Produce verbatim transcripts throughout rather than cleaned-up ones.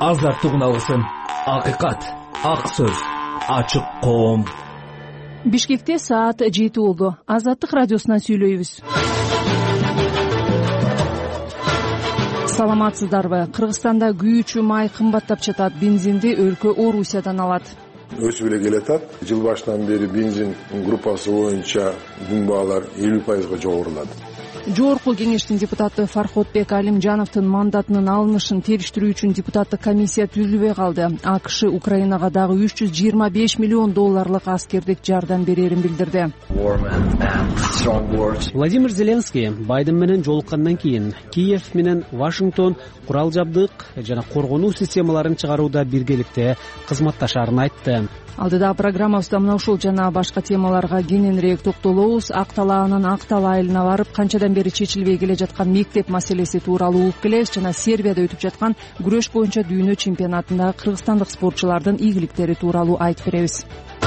Азаттыгын алгысың. Акыйкат, ак сөз, ачык коом. Бишкекте саат жети болду. Азаттык радиосунан сүйлөйбүз. Саламатсыздарбы? Кыргызстанда күйүүчү май кымбаттап жатат. Бензинди өлкө Орусиядан алат. Өсүп эле келатат. Жыл башынан бери бензин группасы боюнча күн баалар элүү пайызга жогорулады. Жогорку кеңештин депутаты Фарходбек Алимжановдун мандатынын алынышын териштирүү үчүн депутаттык комиссия түзүлбөй калды. АКШ Украинага дагы үч жүз жыйырма беш миллион долларлык аскердик жардам берерин билдирди. Владимир Зеленский Байден менен жолуккандан кийин Киев менен Вашингтон курал жабдык жана коргонуу системаларын чыгарууда биргеликте кызматташарын айтты. Алдыда программабызда мына ушул жана башка темаларга кененирээк токтолобуз. Ак талаанын ак талайына барып, канчадан бери чечилбей келе жаткан мектеп маселеси тууралуу угуп келебиз жана Сербияда өтүп жаткан күрөш боюнча дүйнө чемпионатындагы кыргызстандык спортчулардын ийгиликтери тууралуу айтып беребиз.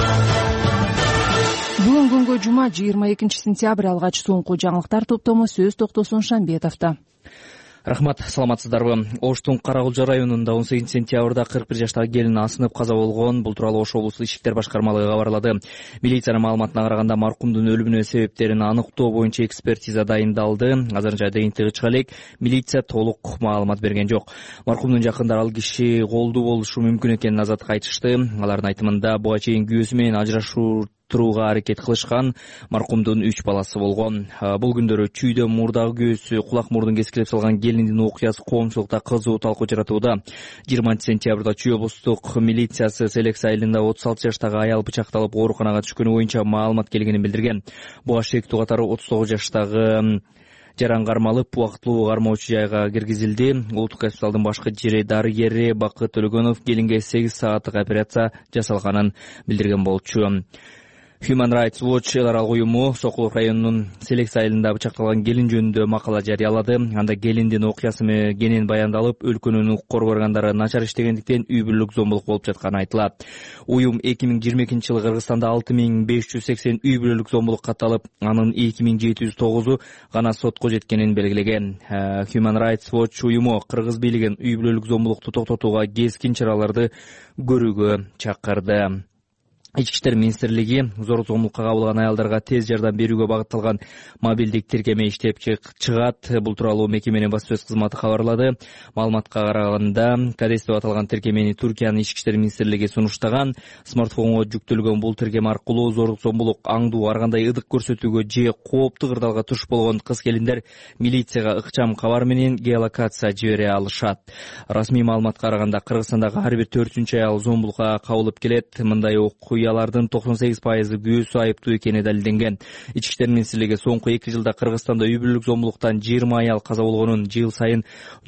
Бүгүн күнгө жума жыйырма экинчи сентябрь алгач соңку жаңылыктар топтому сөз токтосун Шамбетовдо. Рахмат, саламатсыздарбы. Оштун Карагулжа районунда он сегизинчи сентябрда кырк бир жаштагы келин асынып каза болгон. Бул тууралуу Ош облустук ички иштер башкармалыгы кабарлады. Милициянын маалыматына караганда маркумдун өлүмүнүн себептерин аныктоо боюнча экспертиза дайындалды. Азырынча жыйынтыгы чыга элек, милиция толук маалымат берген жок. Маркумдун жакындары ал киши колдуу болушу мүмкүн экенин азаттыкка айтышты. Алардын айтымында буга чейин күйөөсү менен ажырашуу турууга аракет кылышкан. Маркумдун үч баласы болгон. Бул күндөрү чүйдө мурдагы күйөөсү кулак мурдун кескилеп салган келиндин окуясы коомчулукта кызуу талкуу жаратууда. жыйырманчы сентябрда Чүй облустук милициясы Селекс айылында отуз алты жаштагы аял бычакталып ооруканага түшкөнү боюнча маалымат келгенин билдирген. Буга шектүү катары отуз тогуз жаштагы жаран кармалып, убактылуу кармоочу жайга киргизилди. Улуттук госпиталдын башкы дарыгери Бакыт Төлөгөнов келинге сегиз сааттык операция жасалганын билдирген болчу. Human Rights Watch эл аралык уюму Сокулук районунун Селекс айылында бычакталган келин жөнүндө макала жарыялады. Анда келиндин окуясы менен баяндалып, өлкөнүн укук коргоогандары начар иштегендиктен үй бүлөлүк зомбулук болуп жатканы айтылат. Уюм эки миң жыйырма экинчи жылы Кыргызстанда алты миң беш жүз сексен үй бүлөлүк зомбулук катталып, анын эки миң жети жүз тогузу гана сотко жеткенин белгилеген. Human Rights Watch уюму кыргыз бийлигин үй бүлөлүк зомбулукту токтотууга кескин чараларды көрүүгө чакырды. Ички иштер министрлиги зор зомбулукка кабылган аялдарга тез жардам берүүгө багытталган мобилдик тиркеме иштеп чыгат. Бул тууралуу мекеменин баспасөз кызматы кабарлады. Маалыматка караганда, Кадес деп аталган тиркемени Туркиянын ички иштер министрлиги сунуштаган. Смартфонго жүктөлгөн бул тиркеме аркылуу зордук зомбулук, аңдуу, ар кандай ыдык көрсөтүүгө же кооптуу кырдаалга туш болгон кыз-келиндер милицияга ыкчам кабар менен геолокация жибере алышат. Расмий маалыматка караганда, Кыргызстандагы ар бир төртүнчү аял зомбулукка кабылып келет. Мындай окуялардын токсон сегиз пайызы күйөөсү айыптуу экени далилденген. Ички иштер министрлиги соңку эки жылда Кыргызстанда үй бүлөлүк зомбулуктан жыйырма аял каза болгонун, жыл сайын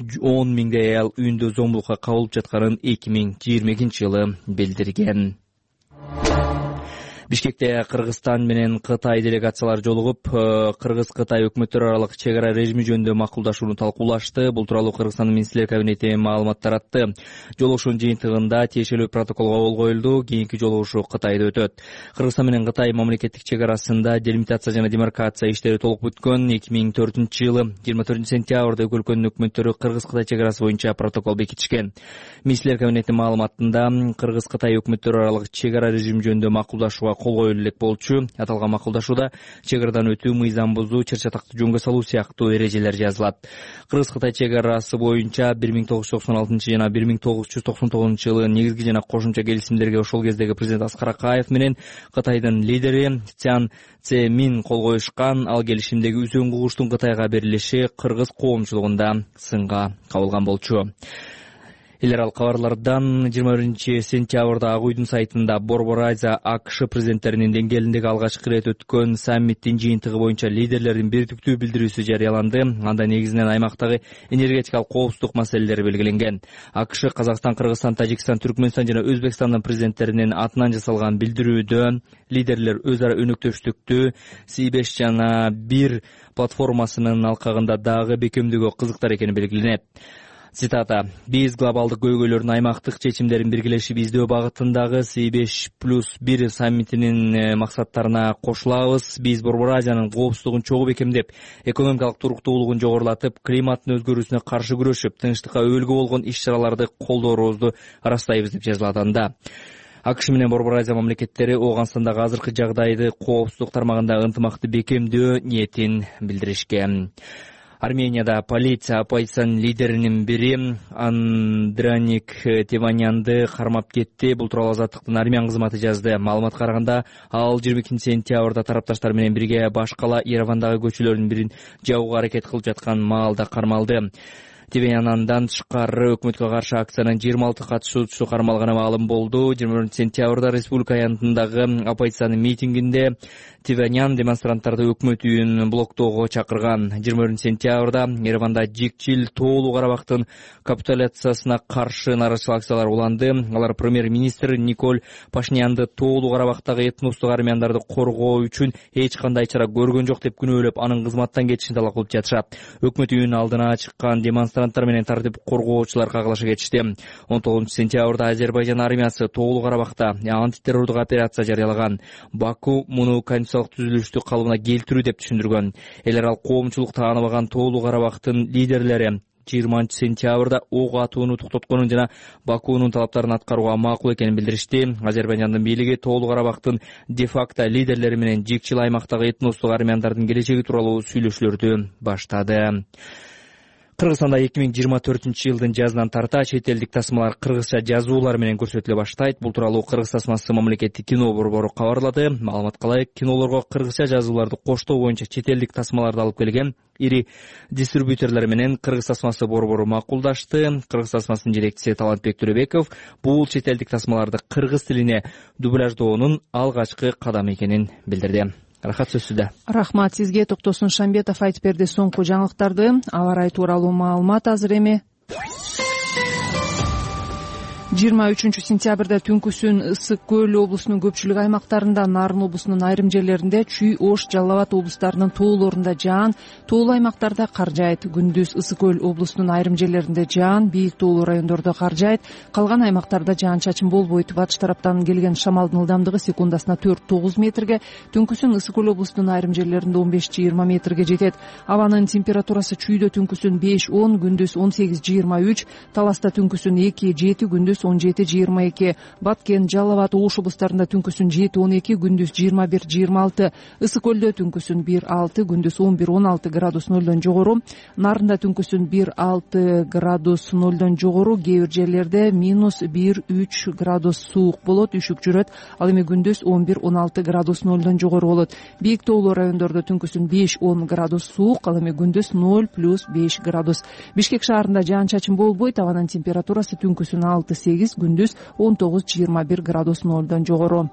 он миңдей аял үйүндө зомбулукка кабылып жатканын эки миң жыйырма экинчи жылы билдирген. Бишкекте Кыргызстан менен Кытай делегациялары жолугуп, Кыргыз-Кытай өкмөттөр аралык чек ара режими жөнүндө макулдашууну талкуулашты. Бул тууралуу Кыргызстандын министрлер кабинети маалымат таратты. Жолугушуунун жыйынтыгында тиешелүү протоколго кол коюлду. Кийинки жолугушуу Кытайда өтөт. Кыргызстан менен Кытай мамлекеттик чек арасында делимитация жана демаркация иштери толук бүткөн. эки миң төртүнчү жылы жыйырма төртүнчү сентябрда эки өлкөнүн өкмөттөрү Кыргыз-Кытай чек арасы боюнча протокол бекитишкен. Министрлер кабинетинин маалыматында Кыргыз-Кытай өкмөттөрү аралык чек ара режими жөнүндө макулдашууга кол коюлуу элек болчу. Аталган макулдашууда чек арадан өтүү, мыйзам бузуу, чыр-чатакты жөнгө салуу сыяктуу эрежелер жазылат. Кыргыз-Кытай чек арасы боюнча бир миң тогуз жүз токсон алтынчы жана бир миң тогуз жүз токсон тогузунчу жылы негизги жана кошумча келишимдерге ошол кездеги президент Аскар Акаев менен Кытайдын лидери Цян Цземин кол коюшкан. Ал келишимдеги Үсөн Кугуштун Кытайга берилиши кыргыз коомчулугунда сынга кабылган болчу. Эл аралык кабарлардан жыйырма биринчи сентябрда Ак үйдүн сайтында Борбор Азия АКШ президенттеринин деңгээлиндеги алгачкы ирет өткөн саммиттин жыйынтыгы боюнча лидерлердин бирдиктүү билдирүүсү жарыяланды. Анда негизинен аймактагы энергетикалык коопсуздук маселелери белгиленген. АКШ Казакстан, Кыргызстан, Тажикстан, Түркмөнстан жана Өзбекстандын президенттеринин атынан жасалган билдирүүдө лидерлер өз ара өнөктөштүктү Си беш жана бир платформасынын алкагында дагы бекемдөөгө кызыктар экени белгиленет. Цитата: «Биз глобалдык көйгөйлөрдүн аймактык чечимдерин биргелешип издөө багытындагы Си беш плюс бир саммитинин максаттарына кошулабыз. Биз Борбор Азиянын коопсуздугун чогуу бекемдеп, экономикалык туруктуулугун жогорулатып, климаттын өзгөрүүсүнө каршы күрөшүп, тынчтыкка өбөлгө болгон иш-чараларды колдоорубузду ырастайбыз» деп жазылат анда. АКШ менен Борбор Азия мамлекеттери Ооганстандагы азыркы жагдайды коопсуздук тармагында ынтымакты бекемдөө ниетин билдиришкен. Арменияда полиция оппозициянын лидеринин бири Андраник Теванянды кармап кетти. Бул тууралуу Азаттыктын армян кызматы жазды. Маалыматка караганда, ал жыйырма экинчи сентябрда тарапташтар менен бирге башкала Еревандагы көчөлөрдүн бирин жабууга аракет кылып жаткан маалда кармалды. Теваняндан тышкары өкмөткө каршы акциянын жыйырма алты катышуучусу кармалганы маалым болду. жыйырма биринчи сентябрда республика аянтындагы оппозициянын митингинде Теванян демонстранттарды өкмөт үйүн блоктоого чакырган. жыйырма биринчи сентябрда Ереванда жикчил тоолуу Карабактын капитуляциясына каршы нааразычылык акциялар уланды. Алар премьер-министр Николь Пашинянды тоолуу Карабактагы этностук армяндарды коргоо үчүн эч кандай чара көргөн жок деп күнөөлөп, анын кызматтан кетишин талап кылып жатышат. Өкмөт үйүнүн алдына чыккан демонстранттар менен тартип коргоочулар кагылыша кетишти. он тогузунчу сентябрда Азербайжан армиясы тоолуу Карабакта антитеррордук операция жарыялаган. Баку муну конституциялык түзүлүштү калыбына келтирүү деп түшүндүргөн. Эл аралык коомчулук тааныбаган тоолуу Карабактын лидерлери жыйырманчы сентябрда ок атууну токтотконун жана Бакунун талаптарын аткарууга макул экенин билдиришти. Азербайжандын бийлиги тоолуу Карабактын де-факто лидерлери менен жикчил аймактагы этностук армяндардын келечеги тууралуу сүйлөшүүлөрдү баштады. Кыргызстанда эки миң жыйырма төртүнчү жылдын жазынан тарта чет элдик тасмалар кыргызча жазуулар менен көрсөтүлө баштайт. Бул тууралуу Кыргыз тасмасы мамлекеттик кино борбору кабарлады. Маалыматка ылайык, кинолорго кыргызча жазууларды коштоо боюнча чет элдик тасмаларды алып келген ири дистрибьюторлор менен Кыргыз тасмасы борбору макулдашты. Кыргыз тасмасынын жетекчиси Талантбек Төрөбеков бул чет элдик тасмаларды кыргыз тилине дубляждоонун алгачкы кадамы экенин билдирди. Рахат сөзсүздө. Рахмат сизге. Токтосун Шамбетов айтып берди соңку жаңылыктарды. Аба ырайы тууралуу маалымат азыр эми. жыйырма үчүнчү сентябрда түнкүсүн Ысык көл облусунун көпчүлүк аймактарында, Нарын облусунун айрым жерлеринде, Чүй, Ош, Жалал Абад облустарынын тоолорунда жаан, тоолуу аймактарда кар жаайт. Күндүз Ысык көл облусунун айрым жерлеринде жаан, бийик тоолуу райондордо кар жаайт. Калган аймактарда жаан-чачын болбойт. Батыш тараптан келген шамалдын ылдамдыгы секундасына төрт тогуз метрге, түнкүсүн Ысык көл облусунун айрым жерлеринде он беш жыйырма метрге жетет. Абанын температурасы Чүйдө түнкүсүн беш он, күндүз он сегиз жыйырма үч, Таласта түнкүсүн эки жети, күндүз он жети жыйырма эки, Баткен, Жалал Абад, Ош облустарында түнкүсүн жети он эки, күндүз жыйырма бир жыйырма алты, Ысык көлдө түнкүсүн бир алты, күндүз он бир он алты градус нөлдөн жогору, Нарында түнкүсүн бир алты градус нөлдөн жогору, кээ бир жерлерде минус бир үч градус суук болот, үшүк жүрөт. Ал эми күндүз он бир он алты градус нөлдөн жогору болот. Бийик тоолуу райондордо түнкүсүн беш он градус суук, ал эми күндүз ноль плюс беш градус. Бишкек шаарында жаан-чачын болбойт. Абанын температурасы түнкүсүн алты сегиз, күндүз он тогуз жыйырма бир градус нөлдөн жогору.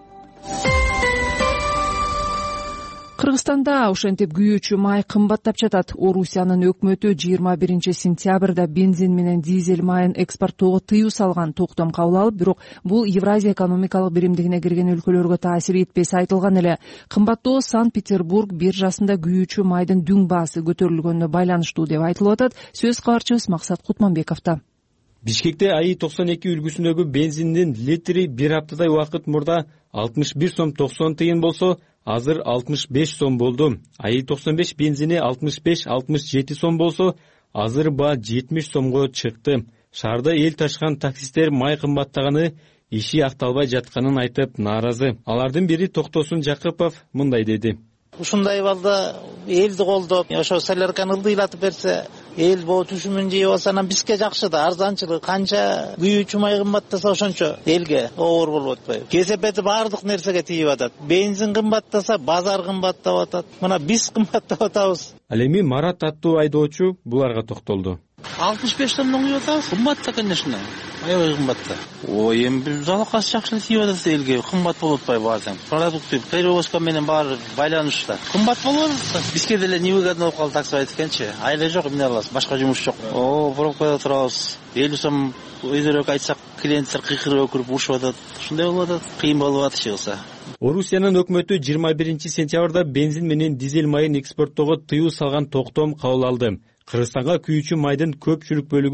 Кыргызстанда ошентип күйүүчү май кымбаттап жатат. Орусиянын өкмөтү жыйырма биринчи сентябрда бензин менен дизель майын экспорттоого тыюу салган токтом кабыл алып, бирок бул Евразия экономикалык биримдигине кирген өлкөлөргө таасир этпеси айтылган эле. Кымбаттоо Санкт-Петербург биржасында күйүүчү майдын дүң баасы көтөрүлгөнүнө байланыштуу деп айтылып атат. Сөз кабарчыбыз Максат Кутманбековдо. Бишкекте АИ токсон эки үлгүсүндөгү бензиндин литри бир аптадай убакыт мурда алтымыш бир сом токсон тыйын болсо, азыр алтымыш беш сом болду. АИ токсон беш бензини алтымыш беш алтымыш жети сом болсо, азыр баа жетимиш сомго чыкты. Шаарда эл ташкан таксисттер май кымбаттаганы иши акталбай жатканын айтып нааразы. Алардын бири Токтосун Жакыпов мындай деди. Ушундай балда элди колдоп, ошо солярканы ылдыйлатып берсе, эл боо түшүмүн жеп алса, анан бизге жакшы да, арзанчылык. Канча күйүүчү май кымбаттаса ошончо элге оор болуп атпайбы? Кесепети баардык нерсеге тийип атат. Бензин кымбаттаса, базар кымбаттап атат. Мына биз кымбаттап атабыз. Ал эми Марат аттуу айдоочу буларга токтолду. алтымыш беш сомдон күйүп атабыз. Кымбатта, конечно. Аябай кымбатта. Ой, эми залакасы жакшы тийип атат элге. Кымбат болуп атпайбы баазан? Продукты перевозка менен баары байланышта. Кымбат болот. Бизге деле невыгодно болуп калды такси айтканчы. Айла жок, эмне аласыз? Башка жумуш жок. О, пробкада турабыз. элүү сом өйдөрөөк айтсак, клиенттер кыйкырып өкүрүп урушуп атат. Ушундай болуп атат. Кыйын болуп атат чыгылса. Орусиянын өкмөтү жыйырма биринчи сентябрда бензин менен дизель майын экспорттоого тыюу салган токтом кабыл алды. Кыргызстанга күйүүчү майдын көпчүлүк бөлүгү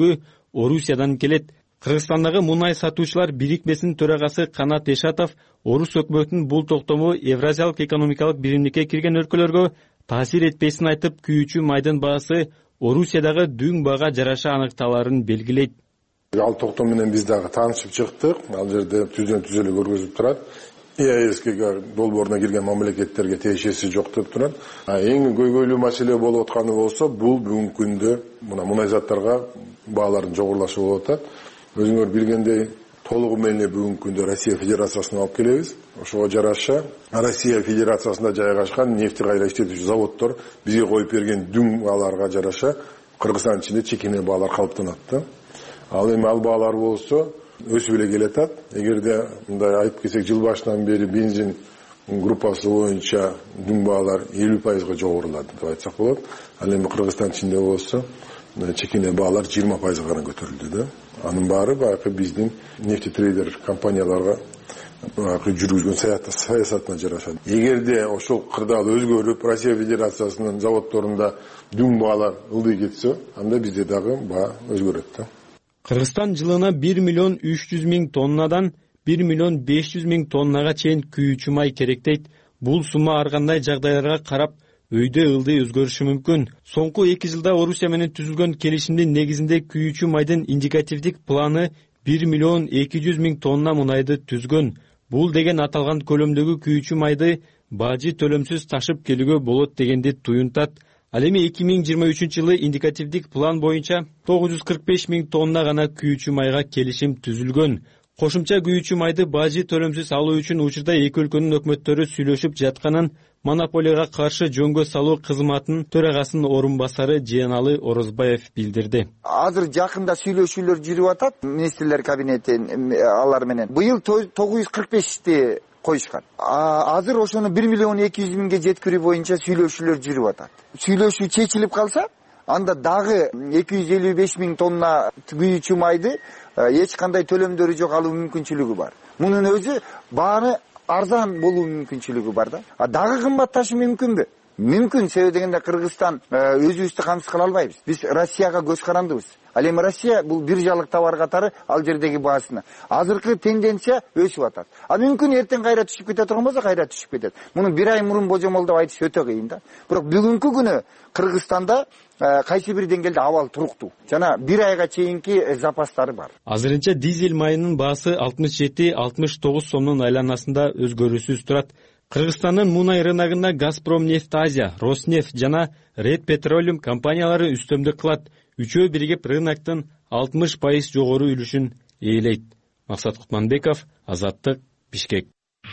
Орусиядан келет. Кыргызстандагы мунай сатуучулар бирикмесинин төрагасы Канат Эшатов Орус өкмөтүнүн бул токтому Евразиялык экономикалык биримдикке кирген өлкөлөргө таасир этпесин айтып, күйүүчү майдын баасы Орусиядагы дүң баага жараша аныкталарын белгилейт. Ал токтом менен биз дагы таанышып чыктык. Ал жерде түздөн түзөлү көргөзүп турат. ИАЭСке долбооруна кирген мамлекеттерге тиешеси жок деп турат. Эң көйгөйлүү маселе болуп атканы болсо, бул бүгүнкү күндө мына мунай заттарга баалардын жогорулашы болуп атат. Өзүңөр билгендей, толугу менен бүгүнкү күндө Россия Федерациясына алып келебиз. Ошого жараша Россия Федерациясында жайгашкан нефти кайра иштетүүчү заводдор бизге коюп берген дүң бааларга жараша Кыргызстан ичинде чекене баалар калыптанат. Ал эми ал баалар болсо өсүп эле келатат. Эгерде мындай айтып кетсек, жыл башынан бери бензин группасы боюнча дүң баалар элүү пайызга жогорулады деп айтсак болот. Ал эми Кыргызстан ичинде болсо чекене баалар жыйырма пайызга гана көтөрүлдү да. Анын баары баягы биздин нефтетрейдер компанияларга баягы жүргүзгөн саясатына жараша. Эгерде ошол кырдаал өзгөрүп, Россия Федерациясынын заводдорунда дүң баалар ылдый кетсе, анда бизде дагы баа өзгөрөт да. Кыргызстан жылына бир миллион үч жүз миң тоннадан бир миллион беш жүз миң тоннага чейин күйүүчү май керектейт. Бул сумма ар кандай жагдайларга карап өйдө ылдый өзгөрүшү мүмкүн. Соңку эки жылда Орусия менен түзүлгөн келишимдин негизинде күйүүчү майдын индикативдик планы бир миллион эки жүз миң тонна мунайды түзгөн. Бул деген аталган көлөмдөгү күйүүчү майды бажы төлөмсүз ташып келүүгө болот дегенди туюнтат. Ал эми эки миң жыйырма үчүнчү жылы индикативдик план боюнча тогуз жүз кырк беш миң тонна гана күйүүчү майга келишим түзүлгөн. Кошумча күйүүчү майды бажы төлөмсүз алуу үчүн учурда эки өлкөнүн өкмөттөрү сүйлөшүп жатканын монополияга каршы жөнгө салуу кызматынын төрагасынын орун басары Жыяналы Орозбаев билдирди. Азыр жакында сүйлөшүүлөр жүрүп атат министрлер кабинети алар менен. Быйыл тогуз жүз кырк бешти коюшкан. Азыр ошону бир миллион эки жүз миңге жеткирүү боюнча сүйлөшүүлөр жүрүп атат. Сүйлөшүү чечилип калса, анда дагы эки жүз элүү беш миң тонна күйүүчү майды эч кандай төлөмдөрү жок алуу мүмкүнчүлүгү бар. Мунун өзү баары арзан болуу мүмкүнчүлүгү бар да. А дагы кымбатташы мүмкүнбү? Мүмкүн, себеби дегенде Кыргызстан өзүбүздү камсыз кыла албайбыз. Биз Россияга көз карандыбыз. Ал эми Россия бул биржалык товар катары ал жердеги баасына. Азыркы тенденция өсүп атат. А мүмкүн эртең кайра түшүп кете турган болсо кайра түшүп кетет. Муну бир ай мурун божомолдоп айтыш өтө кыйын да. Бирок бүгүнкү күнү Кыргызстанда кайсы бир деңгээлде абал туруктуу. Жана бир айга чейинки запастары бар. Азырынча дизель майынын баасы алтымыш жети алтымыш тогуз сомдун айланасында өзгөрүүсүз турат. Кыргызстандын мунай рыногунда Газпром нефть Азия, Роснефть жана Red Petroleum компаниялары үстөмдүк кылат. Үчөө биригип рыноктун алтымыш пайыз жогору үлүшүн ээлейт. Максат Кутманбеков, Азаттык, Бишкек.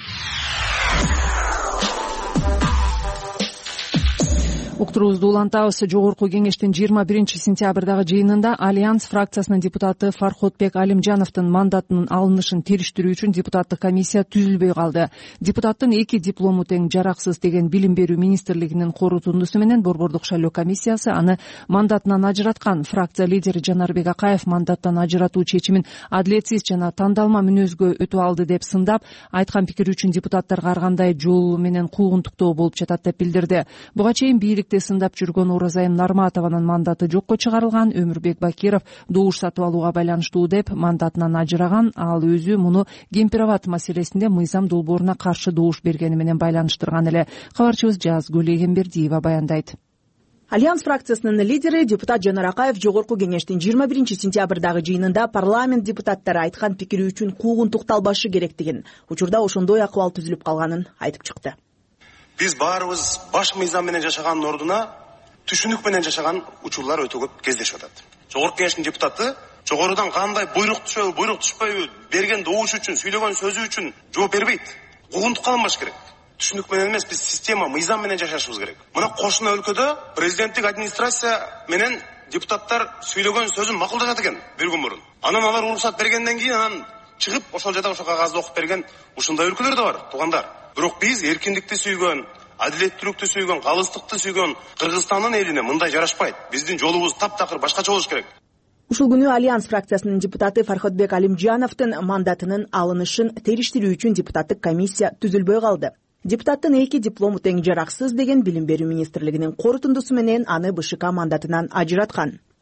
Уктуруубузду улантабыз. Жогорку кеңештин жыйырма биринчи сентябрдагы жыйынында Альянс фракциясынын депутаты Фарходбек Алимжановдун мандатынын алынышын териштирүү үчүн депутаттык комиссия түзүлбөй калды. Депутаттын эки диплому тең жараксыз деген билим берүү министрлигинин корутундусу менен Борбордук шайлоо комиссиясы аны мандатынан ажыраткан. Фракция лидери Жанарбек Акаев мандаттан ажыратуу чечимин адилетсиз жана тандалма мүнөзгө өтүп алды деп сындап, айткан пикир үчүн депутаттарга ар кандай жол менен куугунтуктоо болуп жатат деп билдирди. Буга чейин бийликти сындап жүргөн Оразайым Нарматованын мандаты жокко чыгарылган. Өмүрбек Бакиров добуш сатып алууга байланыштуу деп мандатынан ажыраган. Ал өзү муну Кемпирабад маселесинде мыйзам долбооруна каршы добуш бергени менен байланыштырган эле. Кабарчыбыз Жазгүл Эгембердиева баяндайт. Альянс фракциясынын лидери депутат Жанар Акаев жогорку кеңештин жыйырма биринчи сентябрдагы жыйынында парламент депутаттары айткан пикири үчүн куугунтукталбашы керектигин, учурда ошондой акыбал түзүлүп калганын айтып чыкты. Биз баарыбыз баш мыйзам менен жашаганын ордуна түшүнүк менен жашаган учурлар өтө көп кездешип атат. Жогорку кеңештин депутаты жогорудан кандай буйрук түшөбү, буйрук түшпөйбү, берген добуш үчүн, сүйлөгөн сөзү үчүн жооп бербейт. Куугунтуккаланбаш керек. Түшүнүк менен эмес, биз система, мыйзам менен жашашыбыз керек. Мына кошуна өлкөдө президенттик администрация менен депутаттар сүйлөгөн сөзүн макулдашат экен бир күн мурун. Анан алар уруксат бергенден кийин анан чыгып ошол жерде ошо кагазды окуп берген ушундай өлкөлөр да бар, туугандар. Бирок биз эркиндикти сүйгөн, адилеттүүлүктү сүйгөн, калыстыкты сүйгөн Кыргызстандын элине мындай жарашпайт. Биздин жолубуз таптакыр башкача болуш керек. Ушул күнү Альянс фракциясынын депутаты Фарходбек Алимжановдун мандатынын алынышын териштирүү үчүн депутаттык комиссия түзүлбөй калды. Депутаттын эки диплому тең жараксыз деген билим берүү министрлигинин корутундусу менен аны БШК мандатынан ажыраткан.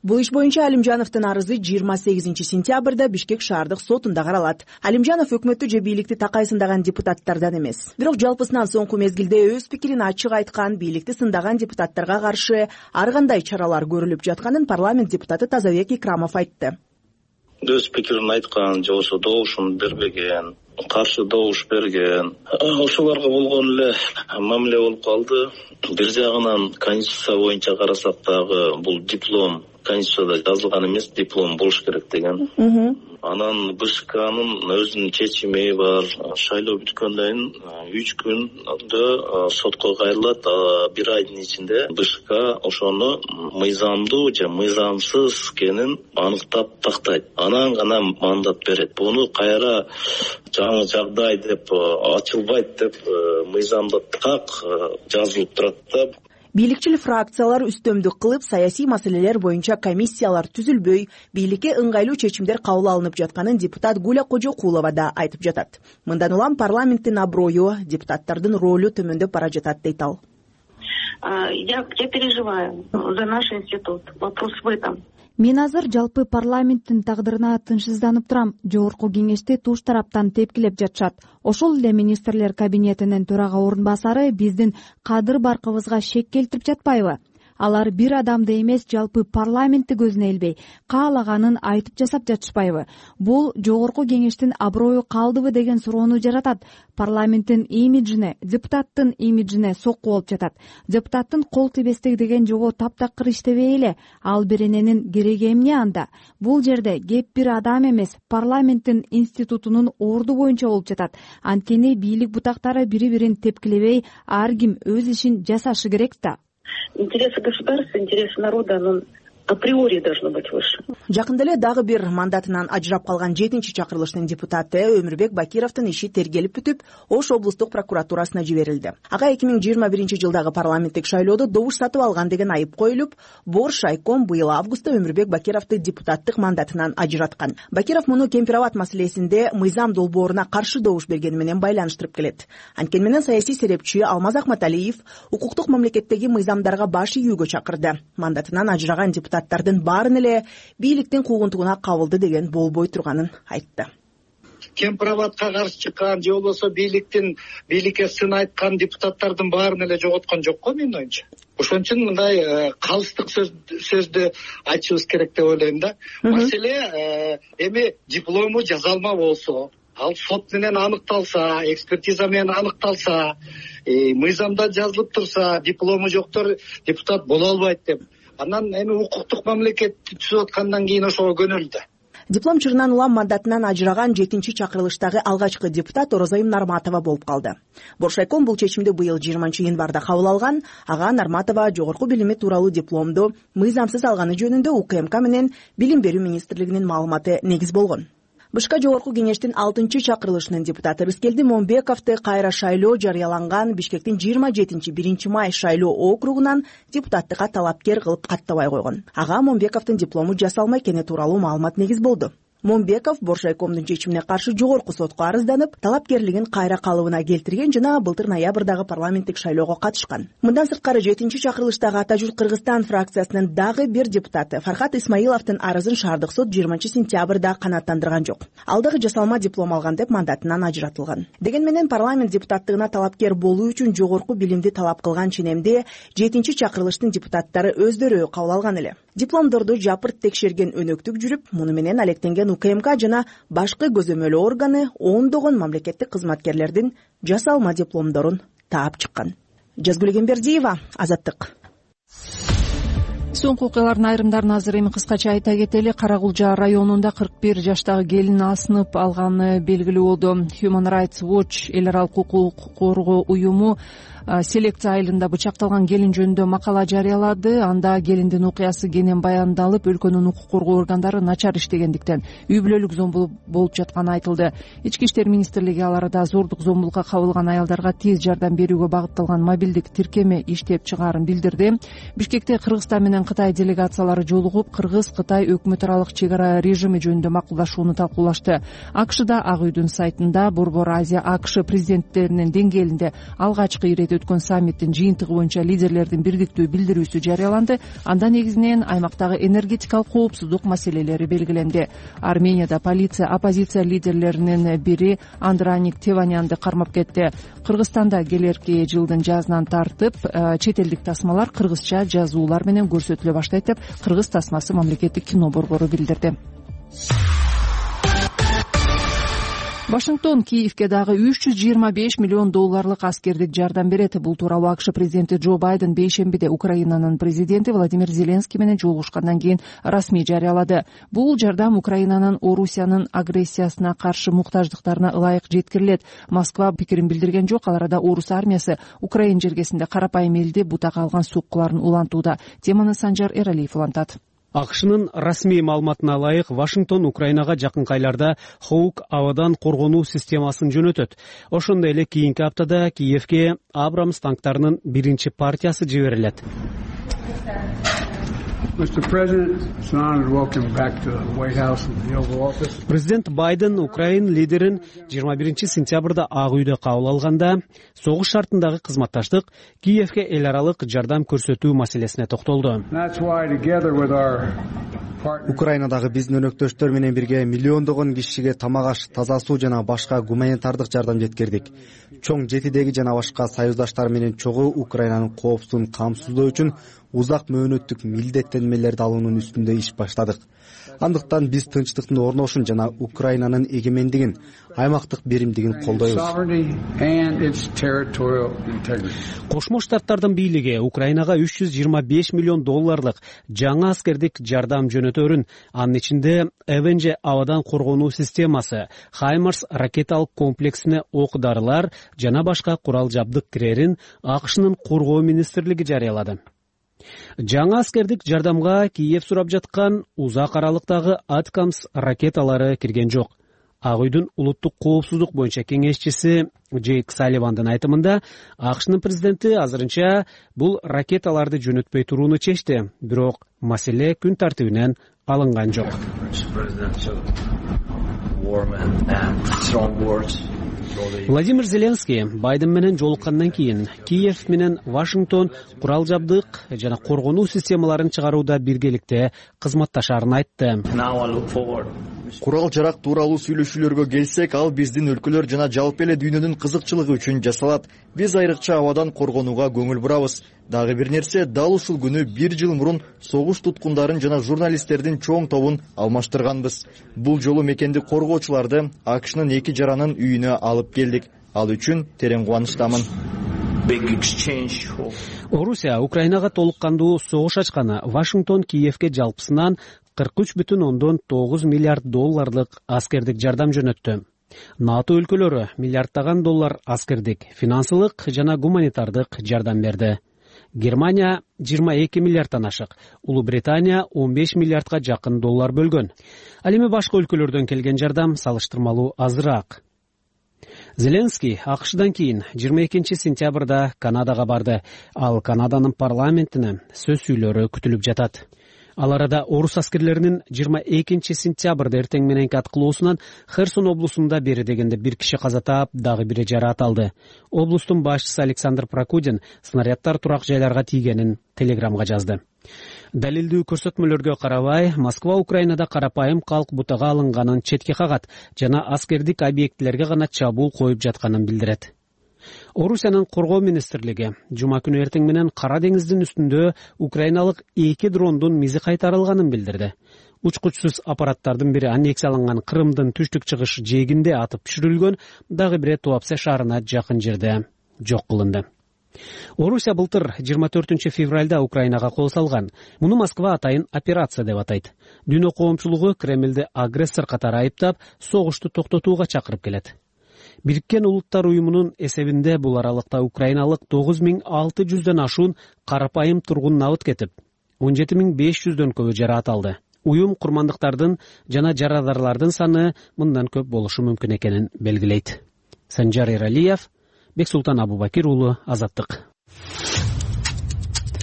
Бул иш боюнча Алимжановдун арызы жыйырма сегизинчи сентябрда Бишкек шаардык сотунда каралат. Алимжанов өкмөттү же бийликти такай сындаган депутаттардан эмес. Бирок жалпысынан соңку мезгилде өз пикирин ачык айткан, бийликти сындаган депутаттарга каршы ар кандай чаралар көрүлүп жатканын парламент депутаты Тазабек Икрамов айтты. Өз пикирин айткан, же болбосо добушун бербеген, каршы добуш берген, ошолорго болгон эле мамиле болуп калды. Бир жагынан конституция боюнча карасак дагы бул диплом конституцияда жазылган эмес, диплом болуш керек деген. Анан БШКнын өзүнүн чечими бар. Шайлоо бүткөндөн кийин үч күндө сотко кайрылат. Бир айдын ичинде БШК ошону мыйзамдуу же мыйзамсыз экенин аныктап тактайт. Анан гана мандат берет. Буну кайра жаңы жагдай деп ачылбайт деп мыйзамда так жазылып турат да. Бийликчил фракциялар үстөмдүк кылып, саясий маселелер боюнча комиссиялар түзүлбөй, бийликке ыңгайлуу чечимдер кабыл алынып жатканын депутат Гуля Кожокулова да айтып жатат. Мындан улам парламенттин аброю, депутаттардын ролу төмөндөп бара жатат дейт ал. Я переживаю за наш институт. Вопрос в этом. Мен азыр жалпы парламенттин тагдырына тынчсызданып турам. Жогорку кеңешти туш тараптан тепкилеп жатышат. Ошол эле министрлер кабинетинин төрага орун басары биздин кадыр баркыбызга шек келтирип жатпайбы? Алар бир адамды эмес, жалпы парламентти көзүнө илбей, каалаганын айтып жасап жатышпайбы? Бул жогорку кеңештин аброю калдыбы деген суроону жаратат. Парламенттин имиджине, депутаттын имиджине сокку болуп жатат. Депутаттын кол тийбестиги деген жого таптакыр иштебей эле. Ал берененин кереги эмне анда? Бул жерде кеп бир адам эмес, парламенттин институтунун орду боюнча болуп жатат. Анткени бийлик бутактары бири-бирин тепкилебей, ар ким өз ишин жасашы керек да. Интересы государства, интересы народа, но априори должно быть выше. Жакында эле дагы бир мандатынан ажырап калган жетинчи чакырылыштын депутаты Өмүрбек Бакировдун иши тергелип бүтүп, Ош облустук прокуратурасына жиберилди. Ага эки миң жыйырма биринчи жылдагы парламенттик шайлоодо добуш сатып алган деген айып коюлуп, Борш райком быйыл августта Өмүрбек Бакировду депутаттык мандатынан ажыраткан. Бакиров муну Кемпир-Абад маселесинде мыйзам долбооруна каршы добуш бергени менен байланыштырып келет. Анткени менен саясий серепчи Алмаз Акматалиев укуктук мамлекеттеги мыйзамдарга баш ийүүгө чакырды. Мандатынан ажыраган депутат депутаттардын баарын эле бийликтин куугунтугуна кабылды деген болбой турганын айтты. Кемпир-Абадка каршы чыккан же болбосо бийликтин бийликке сын айткан депутаттардын баарын эле жоготкон жок го менин оюмча. Ошон үчүн мындай калыстык сөздү айтышыбыз керек деп ойлойм да. Маселе эми диплому жазалма болсо, ал сот менен аныкталса, экспертиза менен аныкталса, мыйзамда жазылып турса, диплому жоктор депутат боло албайт деп. Анан эми укуктук мамлекетти түзүп аткандан кийин ошого көнүлдү. Диплом чырынан улам мандатынан ажыраган жетинчи чакырылыштагы алгачкы депутат Орозайым Нарматова болуп калды. Боршайком бул чечимди быйыл жыйырманчы январда кабыл алган. Ага Нарматова жогорку билими тууралуу дипломду мыйзамсыз алганы жөнүндө УКМК менен Билим берүү министрлигинин маалыматы негиз болгон. БШК жогорку кеңештин алтынчы чакырылышынын депутаты Рыскелди Момбековду кайра шайлоо жарыяланган Бишкектин жыйырма жетинчи биринчи май шайлоо округунан депутаттыкка талапкер кылып каттабай койгон. Ага Момбековдун диплому жасалмай экени тууралуу маалымат негиз болду. Момбеков Боршайкомдун чечимине каршы жогорку сотко арызданып, талапкерлигин кайра калыбына келтирген жана былтыр ноябрдагы парламенттик шайлоого катышкан. Мындан сырткары жетинчи чакырылыштагы Ата журт Кыргызстан фракциясынын дагы бир депутаты Фархат Исмаиловдун арызын шаардык сот жыйырманчы сентябрда канааттандырган жок. Ал дагы жасалма диплом алган деп мандатынан ажыратылган. Деген менен парламент депутаттыгына талапкер болуу үчүн жогорку билимди талап кылган ченемди жетинчи чакырылыштын депутаттары өздөрү кабыл алган эле. Дипломдорду жапырт текшерген өнөктүк жүрүп, муну менен алектенген УКМК жана башкы көзөмөлөө органы ондогон мамлекеттик кызматкерлердин жасалма дипломдорун таап чыккан. Жазгүл Гембердиева, Азаттык. Соңку окуялардын айрымдарын азыр эми кыскача айта кетели. Карагулжа районунда кырк бир жаштагы келин асынып алганы белгилүү болду. Human Rights Watch эл аралык укук коргоо уюму селекция айылында бычакталган келин жөнүндө макала жарыялады. Анда келиндин окуясы кенен баяндалып, өлкөнүн укук коргоо органдары начар иштегендиктен үй бүлөлүк зомбулук болуп жатканы айтылды. Ички иштер министрлиги ал арада зордук зомбулукка кабылган аялдарга тез жардам берүүгө багытталган мобилдик тиркеме иштеп чыгаарын билдирди. Бишкекте Кыргызстан менен Кытай делегациялары жолугуп, Кыргыз-Кытай өкмөт аралык чек ара режими жөнүндө макулдашууну талкуулашты. АКШда Ак үйдүн сайтында Борбор Азия АКШ президенттеринин деңгээлинде алгачкы ирет Бишкекте өткөн саммиттин жыйынтыгы боюнча лидерлердин бирдиктүү билдирүүсү жарыяланды. Анда негизинен аймактагы энергетикалык коопсуздук маселелери белгиленди. Арменияда полиция оппозиция лидерлеринин бири Андраник Теванянды кармап кетти. Кыргызстанда келерки жылдын жазынан тартып чет элдик тасмалар кыргызча жазуулар менен көрсөтүлө баштайт деп Кыргыз тасмасы мамлекеттик кино борбору билдирди. Вашингтон Киевке дагы үч жүз жыйырма беш миллион долларлык аскердик жардам берет. Бул тууралуу АКШ президенти Джо Байден бейшембиде Украинанын президенти Владимир Зеленский менен жолугушкандан кийин расмий жарыялады. Бул жардам Украинанын Орусиянын агрессиясына каршы муктаждыктарына ылайык жеткирилет. Москва пикирин билдирген жок. Ал арада орус армиясы Украин жергесинде карапайым элди бутага алган соккуларын улантууда. Теманы Санжар Эралиев улантат. АКШнын расмий маалыматына ылайык, Вашингтон Украинага жакынкы айларда Хоук абадан коргонуу системасын жөнөтөт. Ошондой эле кийинки аптада Киевке Абрамс танктарынын биринчи партиясы жиберилет. Президент Байден Украин лидерин жыйырма биринчи сентябрда Ак үйдө кабыл алганда согуш шартындагы кызматташтык, Киевке эл аралык жардам көрсөтүү маселесине токтолду. Украинадагы биздин өнөктөштөр менен бирге миллиондогон кишиге тамак аш, таза суу жана башка гуманитардык жардам жеткирдик. Чоң жетидеги жана башка союздаштар менен чогуу Украинанын коопсуздугун камсыздоо үчүн узак мөөнөттүк милдеттенмелерди алуунун үстүндө иш баштадык. Андыктан биз тынчтыктын орношун жана Украинанын эгемендигин, аймактык беримдигин колдойбуз. Кошмо Штаттардын бийлиги Украинага үч жүз жыйырма беш миллион долларлык жаңы аскердик жардам жөнөтөрүн, анын ичинде Эвенже абадан коргонуу системасы, Хаймарс ракеталык комплексине ок-дарылар жана башка курал жабдык кирерин АКШнын коргоо министрлиги жарыялады. Жаңа аскердик жардамга Киев сурап жаткан узак аралыктагы Аткамс ракеталары кирген жок. Ак үйдүн улуттук коопсуздук боюнча кеңешчиси Джейк Салливандын айтымында, АКШнын президенти азырынча бул ракеталарды жөнөтпөй турууну чечти, бирок маселе күн тартибинен алынган жок. Владимир Зеленский Байден менен жолуккандан кийин Киев менен Вашингтон курал жабдык жана коргонуу системаларын чыгарууда биргеликте кызматташарын айтты. Курал жарак тууралуу сүйлөшүүлөргө келсек, ал биздин өлкөлөр жана жалпы эле дүйнөнүн кызыкчылыгы үчүн жасалат. Биз айрыкча абадан коргонууга көңүл бурабыз. Дагы бир нерсе, дал ушул күнү бир жыл мурун согуш туткундарын жана журналисттердин чоң тобун алмаштырганбыз. Бул жолу мекенди коргоочуларды АКШнын эки жаранын үйүнө алып келдик. Ал үчүн терең кубанычтамын. Орусия Украинага толук кандуу согуш ачканы Вашингтон Киевке жалпысынан кырк үч бүтүн ондон тогуз миллиард долларлык аскердик жардам жөнөттү. НАТО өлкөлөрү миллиардтаган доллар аскердик, финансылык жана гуманитардык жардам берди. Германия жыйырма эки миллиардтан ашык, Улуу Британия он беш миллиардга жакын доллар бөлгөн. Ал эми башка өлкөлөрдөн келген жардам салыштырмалуу азыраак. Зеленский АКШдан кийин жыйырма экинчи сентябрда Канадага барды. Ал Канаданын парламентине сөз сүйлөрү күтүлүп жатат. Ал арада орус аскерлеринин жыйырма экинчи сентябрда эртең мененки аткылоосунан Херсон облусунда бери дегенде бир киши каза таап, дагы бири жараат алды. Облустун башчысы Александр Прокудин снаряддар турак жайларга тийгенин телеграмга жазды. Далилдүү көрсөтмөлөргө карабай, Москва Украинада карапайым калк бутага алынганын четке кагат жана аскердик объектилерге гана чабуул коюп жатканын билдирет. Орусиянын коргоо министрлиги жума күнү эртең менен Кара деңиздин үстүндө украиналык эки дрондун мизи кайтарылганын билдирди. Учкучсуз аппараттардын бири аннексия алынган Крымдын түштүк чыгыш жээгинде атып түшүрүлгөн, дагы бири Туапсе шаарына жакын жерде жок кылынды. Орусия былтыр жыйырма төртүнчү февралда Украинага кол салган. Муну Москва атайын операция деп атайт. Дүйнө коомчулугу Кремлди агрессор катары айыптап, согушту токтотууга чакырып келет. Бириккен Улуттар уюмунун эсебинде бул аралыкта украиналык тогуз миң алты жүздөн ашуун карапайым тургун набыт кетип, он жети миң беш жүздөн көбү жараат алды. Уюм курмандыктардын жана жарадарлардын саны мындан көп болушу мүмкүн экенин белгилейт. Санжар Эралиев, Бексултан Абубакир уулу, Азаттык.